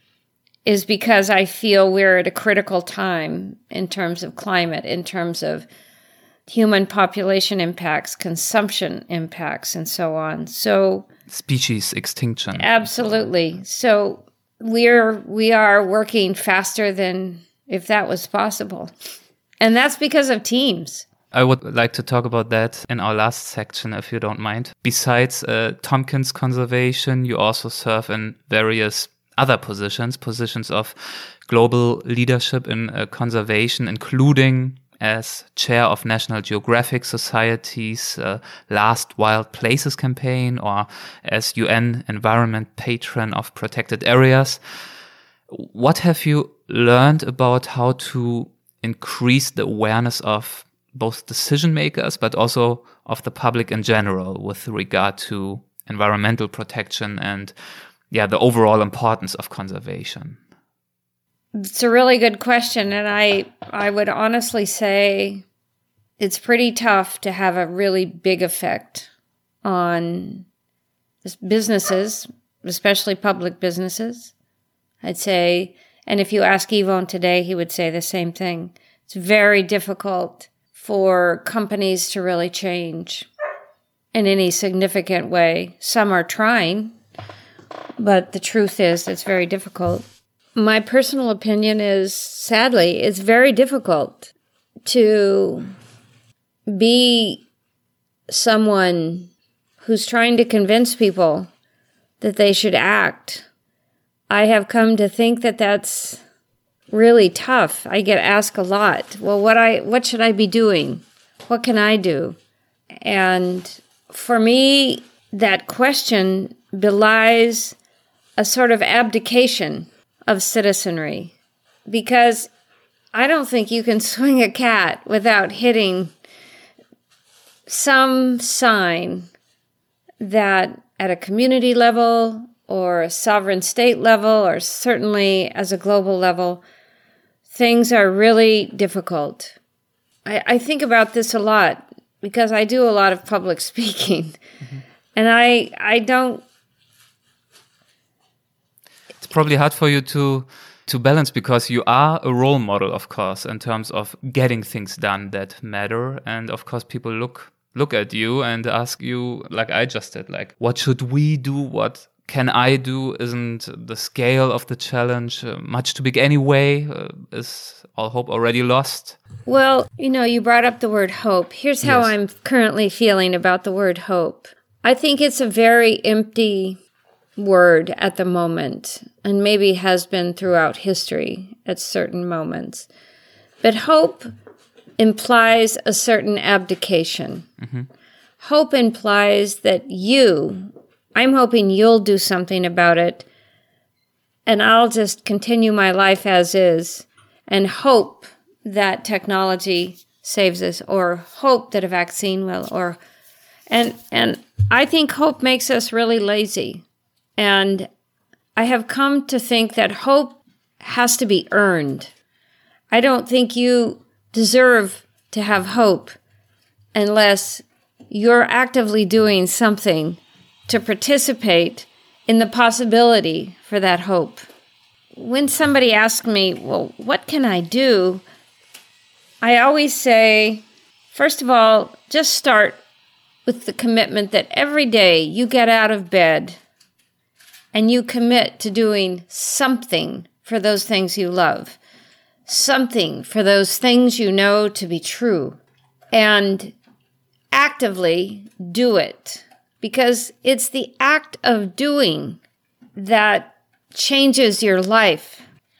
is because I feel we're at a critical time in terms of climate, in terms of human population impacts, consumption impacts, and so on. So species extinction. Absolutely. So we are working faster than if that was possible. And that's because of teams. I would like to talk about that in our last section, if you don't mind. Besides Tompkins Conservation, you also serve in various other positions of global leadership in conservation, including as chair of National Geographic Society's Last Wild Places campaign, or as UN Environment Patron of Protected Areas. What have you learned about how to increase the awareness of both decision makers, but also of the public in general with regard to environmental protection and the overall importance of conservation? It's a really good question, and I would honestly say it's pretty tough to have a really big effect on businesses, especially public businesses. I'd say, and if you ask Yvon today, he would say the same thing. It's very difficult for companies to really change in any significant way. Some are trying, but the truth is it's very difficult. My personal opinion is, sadly, it's very difficult to be someone who's trying to convince people that they should act. I have come to think that that's really tough. I get asked a lot, well, what should I be doing? What can I do? And for me, that question belies a sort of abdication of citizenry, because I don't think you can swing a cat without hitting some sign that at a community level or a sovereign state level, or certainly as a global level, things are really difficult. I think about this a lot because I do a lot of public speaking. Mm-hmm. And I don't... It's probably hard for you to balance, because you are a role model, of course, in terms of getting things done that matter. And of course, people look at you and ask you, like I just did, like, what should we do? What can I do? Isn't the scale of the challenge much too big anyway? Is all hope already lost? Well, you brought up the word hope. Here's how Yes. I'm currently feeling about the word hope. I think it's a very empty word at the moment, and maybe has been throughout history at certain moments. But hope implies a certain abdication. Mm-hmm. Hope implies that I'm hoping you'll do something about it, and I'll just continue my life as is and hope that technology saves us, or hope that a vaccine will, and I think hope makes us really lazy. And I have come to think that hope has to be earned. I don't think you deserve to have hope unless you're actively doing something to participate in the possibility for that hope. When somebody asks me, well, what can I do? I always say, first of all, just start with the commitment that every day you get out of bed and you commit to doing something for those things you love, something for those things you know to be true, and actively do it, because it's the act of doing that changes your life.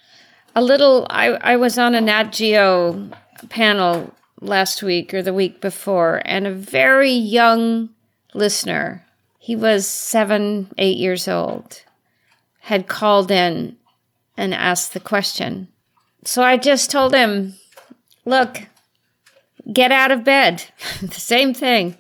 I was on a Nat Geo panel last week or the week before, and a very young listener, he was 7, 8 years old, had called in and asked the question. So I just told him, look, get out of bed. The same thing.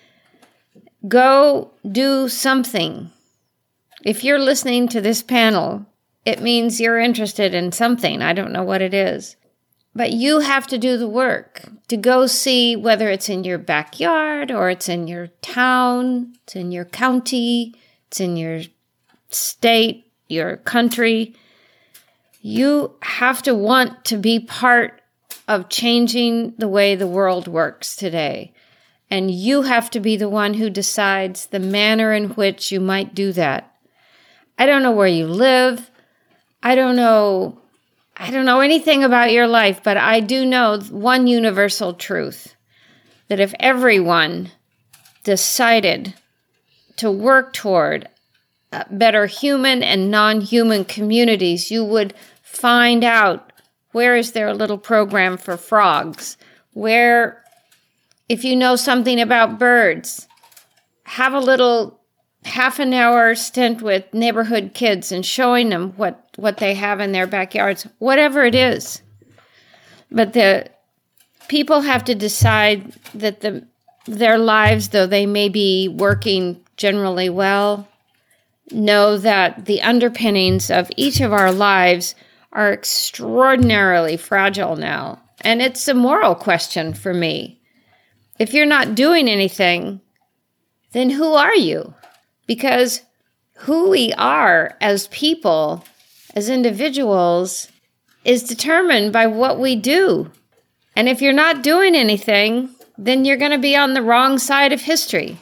Go do something. If you're listening to this panel, it means you're interested in something. I don't know what it is. But you have to do the work to go see whether it's in your backyard or it's in your town, it's in your county, it's in your state, your country. You have to want to be part of changing the way the world works today. And you have to be the one who decides the manner in which you might do that. I don't know where you live. I don't know anything about your life, but I do know one universal truth, that if everyone decided to work toward better human and non-human communities, you would find out where is there a little program for frogs, where, if you know something about birds, have a little half an hour stint with neighborhood kids and showing them what they have in their backyards, whatever it is. But the people have to decide that their lives, though they may be working generally well, know that the underpinnings of each of our lives are extraordinarily fragile now. And it's a moral question for me. If you're not doing anything, then who are you? Because who we are as people, as individuals, is determined by what we do. And if you're not doing anything, then you're going to be on the wrong side of history.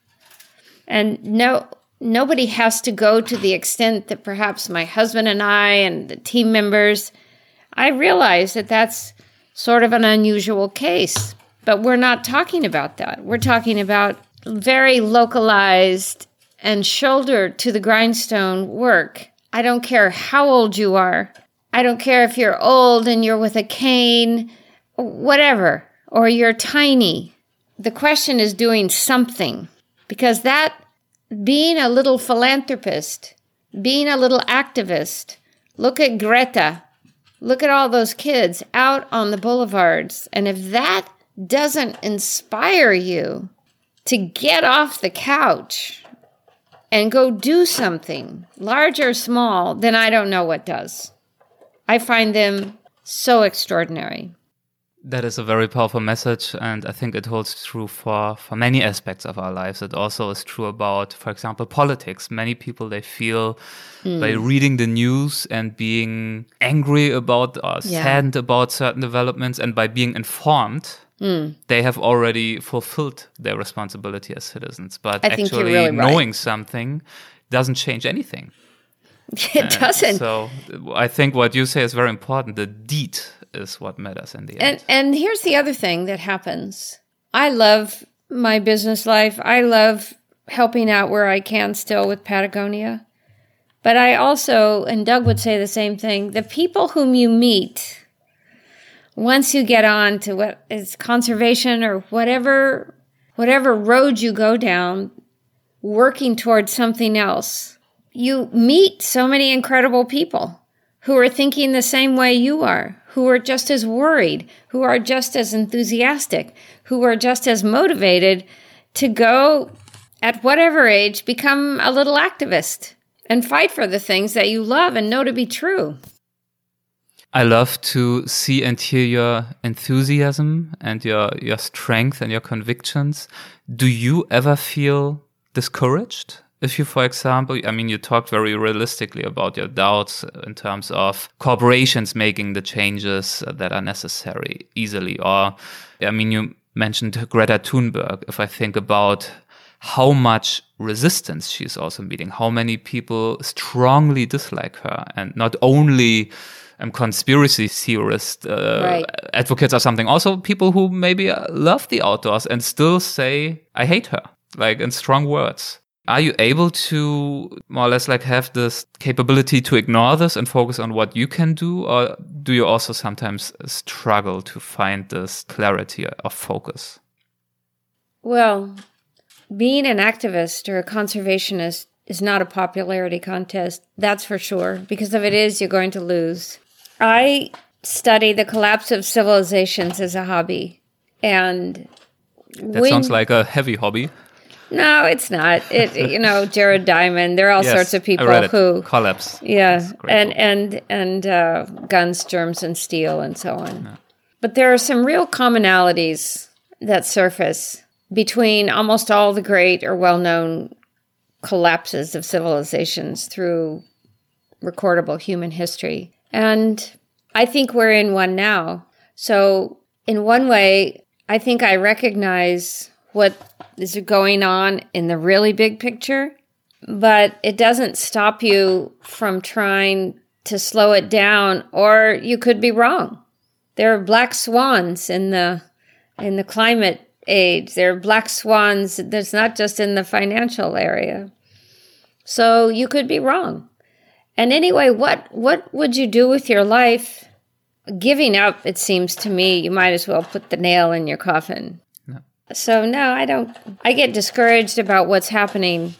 And nobody has to go to the extent that perhaps my husband and I and the team members, I realize that that's sort of an unusual case. But we're not talking about that. We're talking about very localized and shoulder to the grindstone work. I don't care how old you are. I don't care if you're old and you're with a cane, whatever, or you're tiny. The question is doing something, because that being a little philanthropist, being a little activist, look at Greta, look at all those kids out on the boulevards. And if that doesn't inspire you to get off the couch and go do something, large or small, then I don't know what does. I find them so extraordinary. That is a very powerful message, and I think it holds true for many aspects of our lives. It also is true about, for example, politics. Many people, they feel by reading the news and being angry about or saddened about certain developments, and by being informed, they have already fulfilled their responsibility as citizens. But actually really knowing something doesn't change anything. It doesn't. So I think what you say is very important. The deed is what matters in the end. And here's the other thing that happens. I love my business life. I love helping out where I can still with Patagonia. But I also, and Doug would say the same thing, the people whom you meet once you get on to what is conservation or whatever road you go down, working towards something else, you meet so many incredible people who are thinking the same way you are, who are just as worried, who are just as enthusiastic, who are just as motivated to go, at whatever age, become a little activist and fight for the things that you love and know to be true. I love to see and hear your enthusiasm and your strength and your convictions. Do you ever feel discouraged If you, for example, I mean, you talked very realistically about your doubts in terms of corporations making the changes that are necessary easily. Or, I mean, you mentioned Greta Thunberg. If I think about how much resistance she's also meeting, how many people strongly dislike her, and not only conspiracy theorist advocates or something, also people who maybe love the outdoors and still say, I hate her, like in strong words. Are you able to more or less like have this capability to ignore this and focus on what you can do? Or do you also sometimes struggle to find this clarity of focus? Well, being an activist or a conservationist is not a popularity contest, that's for sure. Because if it is, you're going to lose. I study the collapse of civilizations as a hobby. And that sounds like a heavy hobby. No, it's not. Jared Diamond. There are all sorts of people who collapse. Yeah, and guns, germs, and steel, and so on. Yeah. But there are some real commonalities that surface between almost all the great or well-known collapses of civilizations through recordable human history, and I think we're in one now. So, in one way, I think I recognize what is going on in the really big picture, but it doesn't stop you from trying to slow it down, or you could be wrong. There are black swans in the climate age. There are black swans that's not just in the financial area. So you could be wrong. And anyway, what would you do with your life? Giving up, it seems to me, you might as well put the nail in your coffin. So no, I don't. I get discouraged about what's happening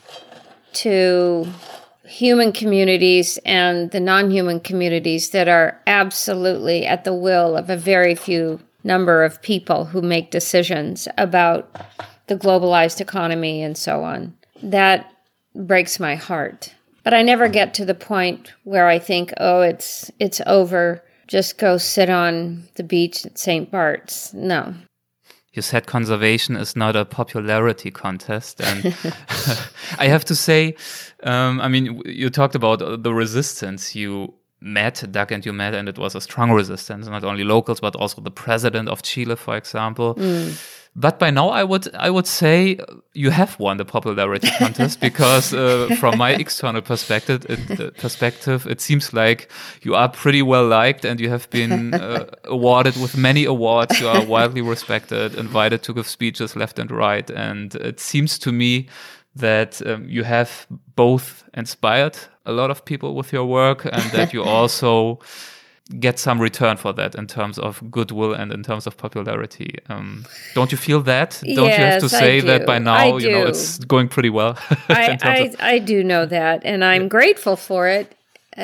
to human communities and the non-human communities that are absolutely at the will of a very few number of people who make decisions about the globalized economy and so on. That breaks my heart. But I never get to the point where I think, oh, it's over. Just go sit on the beach at St. Bart's. No. You said conservation is not a popularity contest. And I have to say, I mean, you talked about the resistance you met, Doug and you met, and it was a strong resistance, not only locals, but also the president of Chile, for example. But by now, I would say you have won the popularity contest because from my external perspective, it seems like you are pretty well liked and you have been awarded with many awards. You are widely respected, invited to give speeches left and right. And it seems to me that you have both inspired a lot of people with your work and that you also get some return for that in terms of goodwill and in terms of popularity. Don't you feel that? Don't you have to say that by now, it's going pretty well? I do know that, and I'm grateful for it.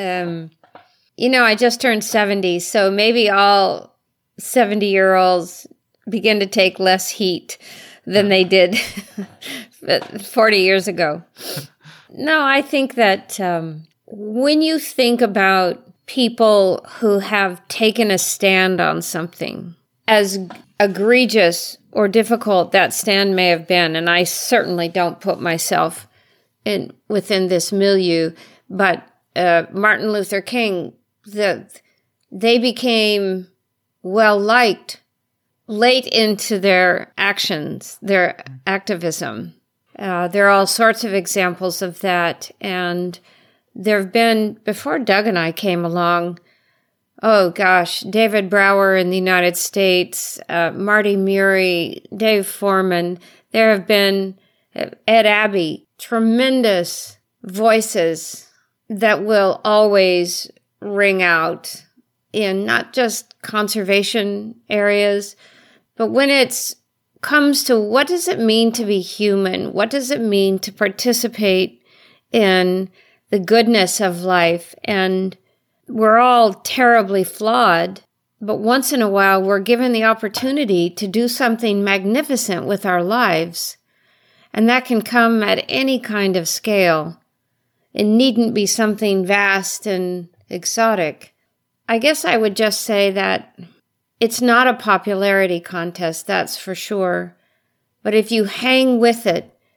I just turned 70, so maybe all 70-year-olds begin to take less heat than they did 40 years ago. No, I think that when you think about people who have taken a stand on something, as egregious or difficult that stand may have been, and I certainly don't put myself within this milieu, but Martin Luther King, they became well-liked late into their actions, their activism. There are all sorts of examples of that, and there have been, before Doug and I came along, David Brower in the United States, Marty Murie, Dave Foreman. There have been Ed Abbey, tremendous voices that will always ring out in not just conservation areas, but when it comes to what does it mean to be human? What does it mean to participate in the goodness of life? And we're all terribly flawed, but once in a while we're given the opportunity to do something magnificent with our lives. And that can come at any kind of scale. It needn't be something vast and exotic. I guess I would just say that it's not a popularity contest, that's for sure. But if you hang with it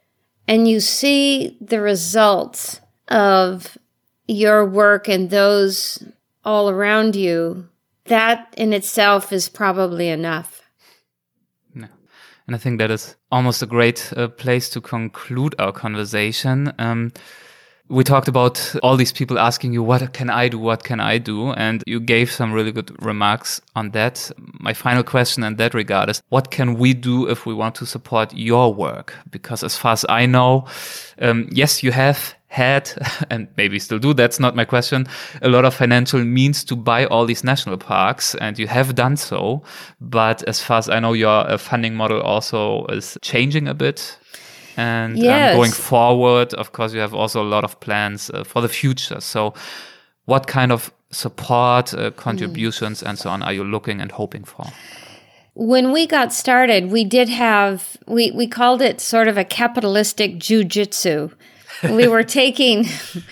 and you see the results of your work and those all around you, that in itself is probably enough. Yeah. And I think that is almost a great place to conclude our conversation. We talked about all these people asking you, what can I do? What can I do? And you gave some really good remarks on that. My final question in that regard is, what can we do if we want to support your work? Because as far as I know, yes, you have had, and maybe still do, that's not my question, a lot of financial means to buy all these national parks, and you have done so. But as far as I know, your funding model also is changing a bit. And yes. Going forward, of course, you have also a lot of plans for the future. So what kind of support, contributions, and so on are you looking and hoping for? When we got started, we did have, we called it sort of a capitalistic jujitsu. We were taking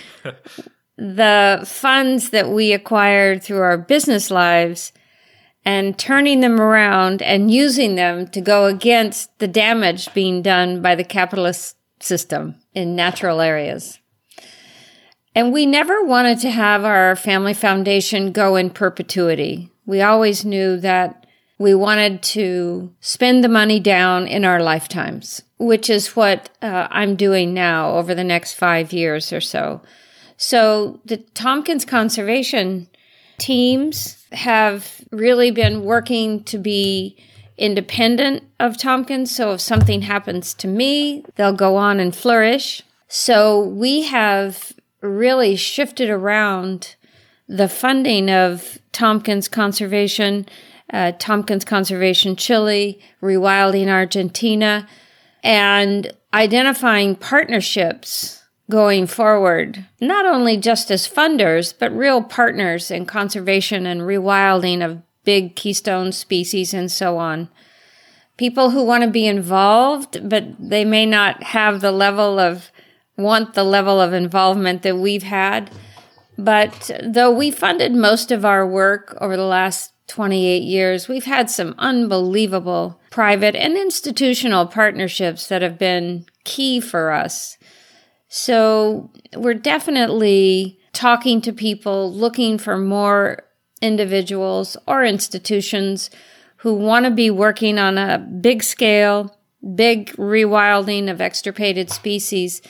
the funds that we acquired through our business lives and turning them around and using them to go against the damage being done by the capitalist system in natural areas. And we never wanted to have our family foundation go in perpetuity. We always knew that we wanted to spend the money down in our lifetimes, which is what I'm doing now over the next 5 years or so. So the Tompkins Conservation teams have really been working to be independent of Tompkins. So if something happens to me, they'll go on and flourish. So we have really shifted around the funding of Tompkins Conservation Chile, Rewilding Argentina, and identifying partnerships going forward, not only just as funders, but real partners in conservation and rewilding of big keystone species and so on. People who want to be involved, but they may not have want the level of involvement that we've had. But though we funded most of our work over the last 28 years, we've had some unbelievable private and institutional partnerships that have been key for us. So we're definitely talking to people, looking for more individuals or institutions who want to be working on a big scale, big rewilding of extirpated species,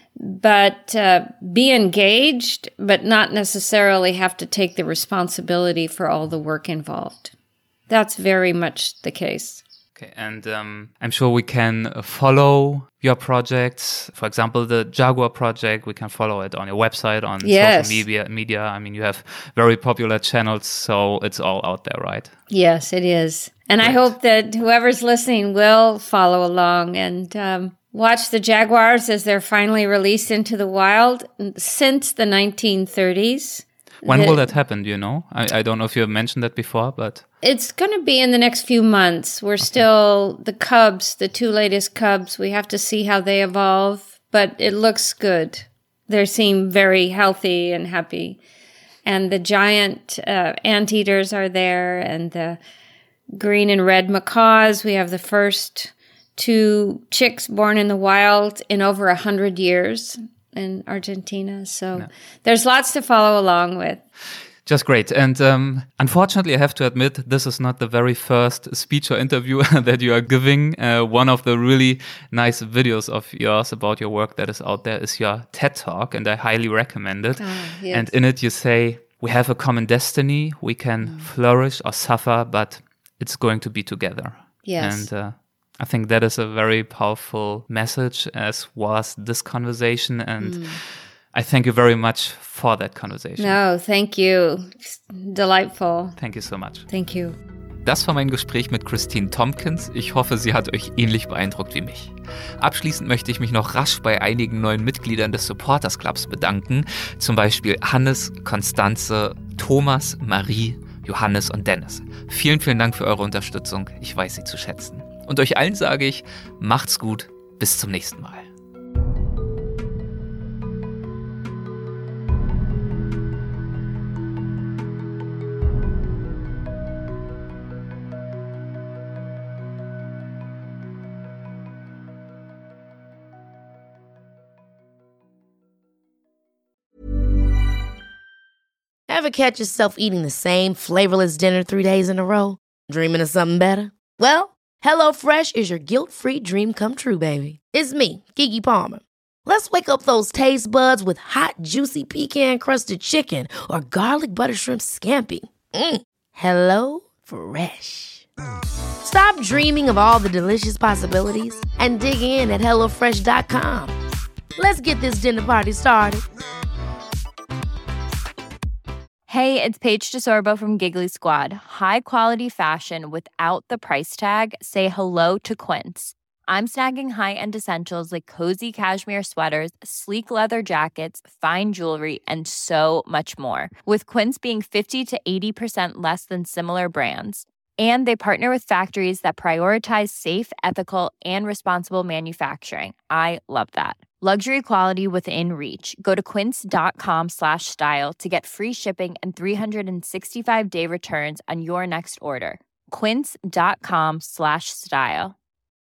but be engaged, but not necessarily have to take the responsibility for all the work involved. That's very much the case. Okay, and I'm sure we can follow your projects. For example, the Jaguar project, we can follow it on your website, on social media. I mean, you have very popular channels, so it's all out there, right? Yes, it is. And Great. I hope that whoever's listening will follow along and watch the jaguars as they're finally released into the wild since the 1930s. When will that happen? Do you know? I don't know if you have mentioned that before, but... It's going to be in the next few months. We're still, the cubs, the 2 latest cubs, we have to see how they evolve, but it looks good. They seem very healthy and happy. And the giant anteaters are there, and the green and red macaws. We have the first 2 chicks born in the wild in over 100 years in Argentina. So there's lots to follow along with. Just great. And unfortunately, I have to admit, this is not the very first speech or interview that you are giving. One of the really nice videos of yours about your work that is out there is your TED Talk, and I highly recommend it. Yes. And in it, you say, we have a common destiny. We can flourish or suffer, but it's going to be together. Yes. And I think that is a very powerful message, as was this conversation. And I thank you very much for that conversation. No, thank you. It's delightful. Thank you so much. Thank you. Das war mein Gespräch mit Christine Tompkins. Ich hoffe, sie hat euch ähnlich beeindruckt wie mich. Abschließend möchte ich mich noch rasch bei einigen neuen Mitgliedern des Supporters Clubs bedanken. Zum Beispiel Hannes, Konstanze, Thomas, Marie, Johannes und Dennis. Vielen, vielen Dank für eure Unterstützung. Ich weiß sie zu schätzen. Und euch allen sage ich, macht's gut, bis zum nächsten Mal. Ever catch yourself eating the same flavorless dinner 3 days in a row? Dreaming of something better? Well, HelloFresh is your guilt-free dream come true, baby. It's me, Keke Palmer. Let's wake up those taste buds with hot, juicy pecan-crusted chicken or garlic butter shrimp scampi. Hello Fresh. Stop dreaming of all the delicious possibilities and dig in at HelloFresh.com. Let's get this dinner party started. Hey, it's Paige DeSorbo from Giggly Squad. High quality fashion without the price tag. Say hello to Quince. I'm snagging high-end essentials like cozy cashmere sweaters, sleek leather jackets, fine jewelry, and so much more. With Quince being 50 to 80% less than similar brands. And they partner with factories that prioritize safe, ethical, and responsible manufacturing. I love that. Luxury quality within reach. Go to quince.com/style to get free shipping and 365-day returns on your next order. Quince.com/style.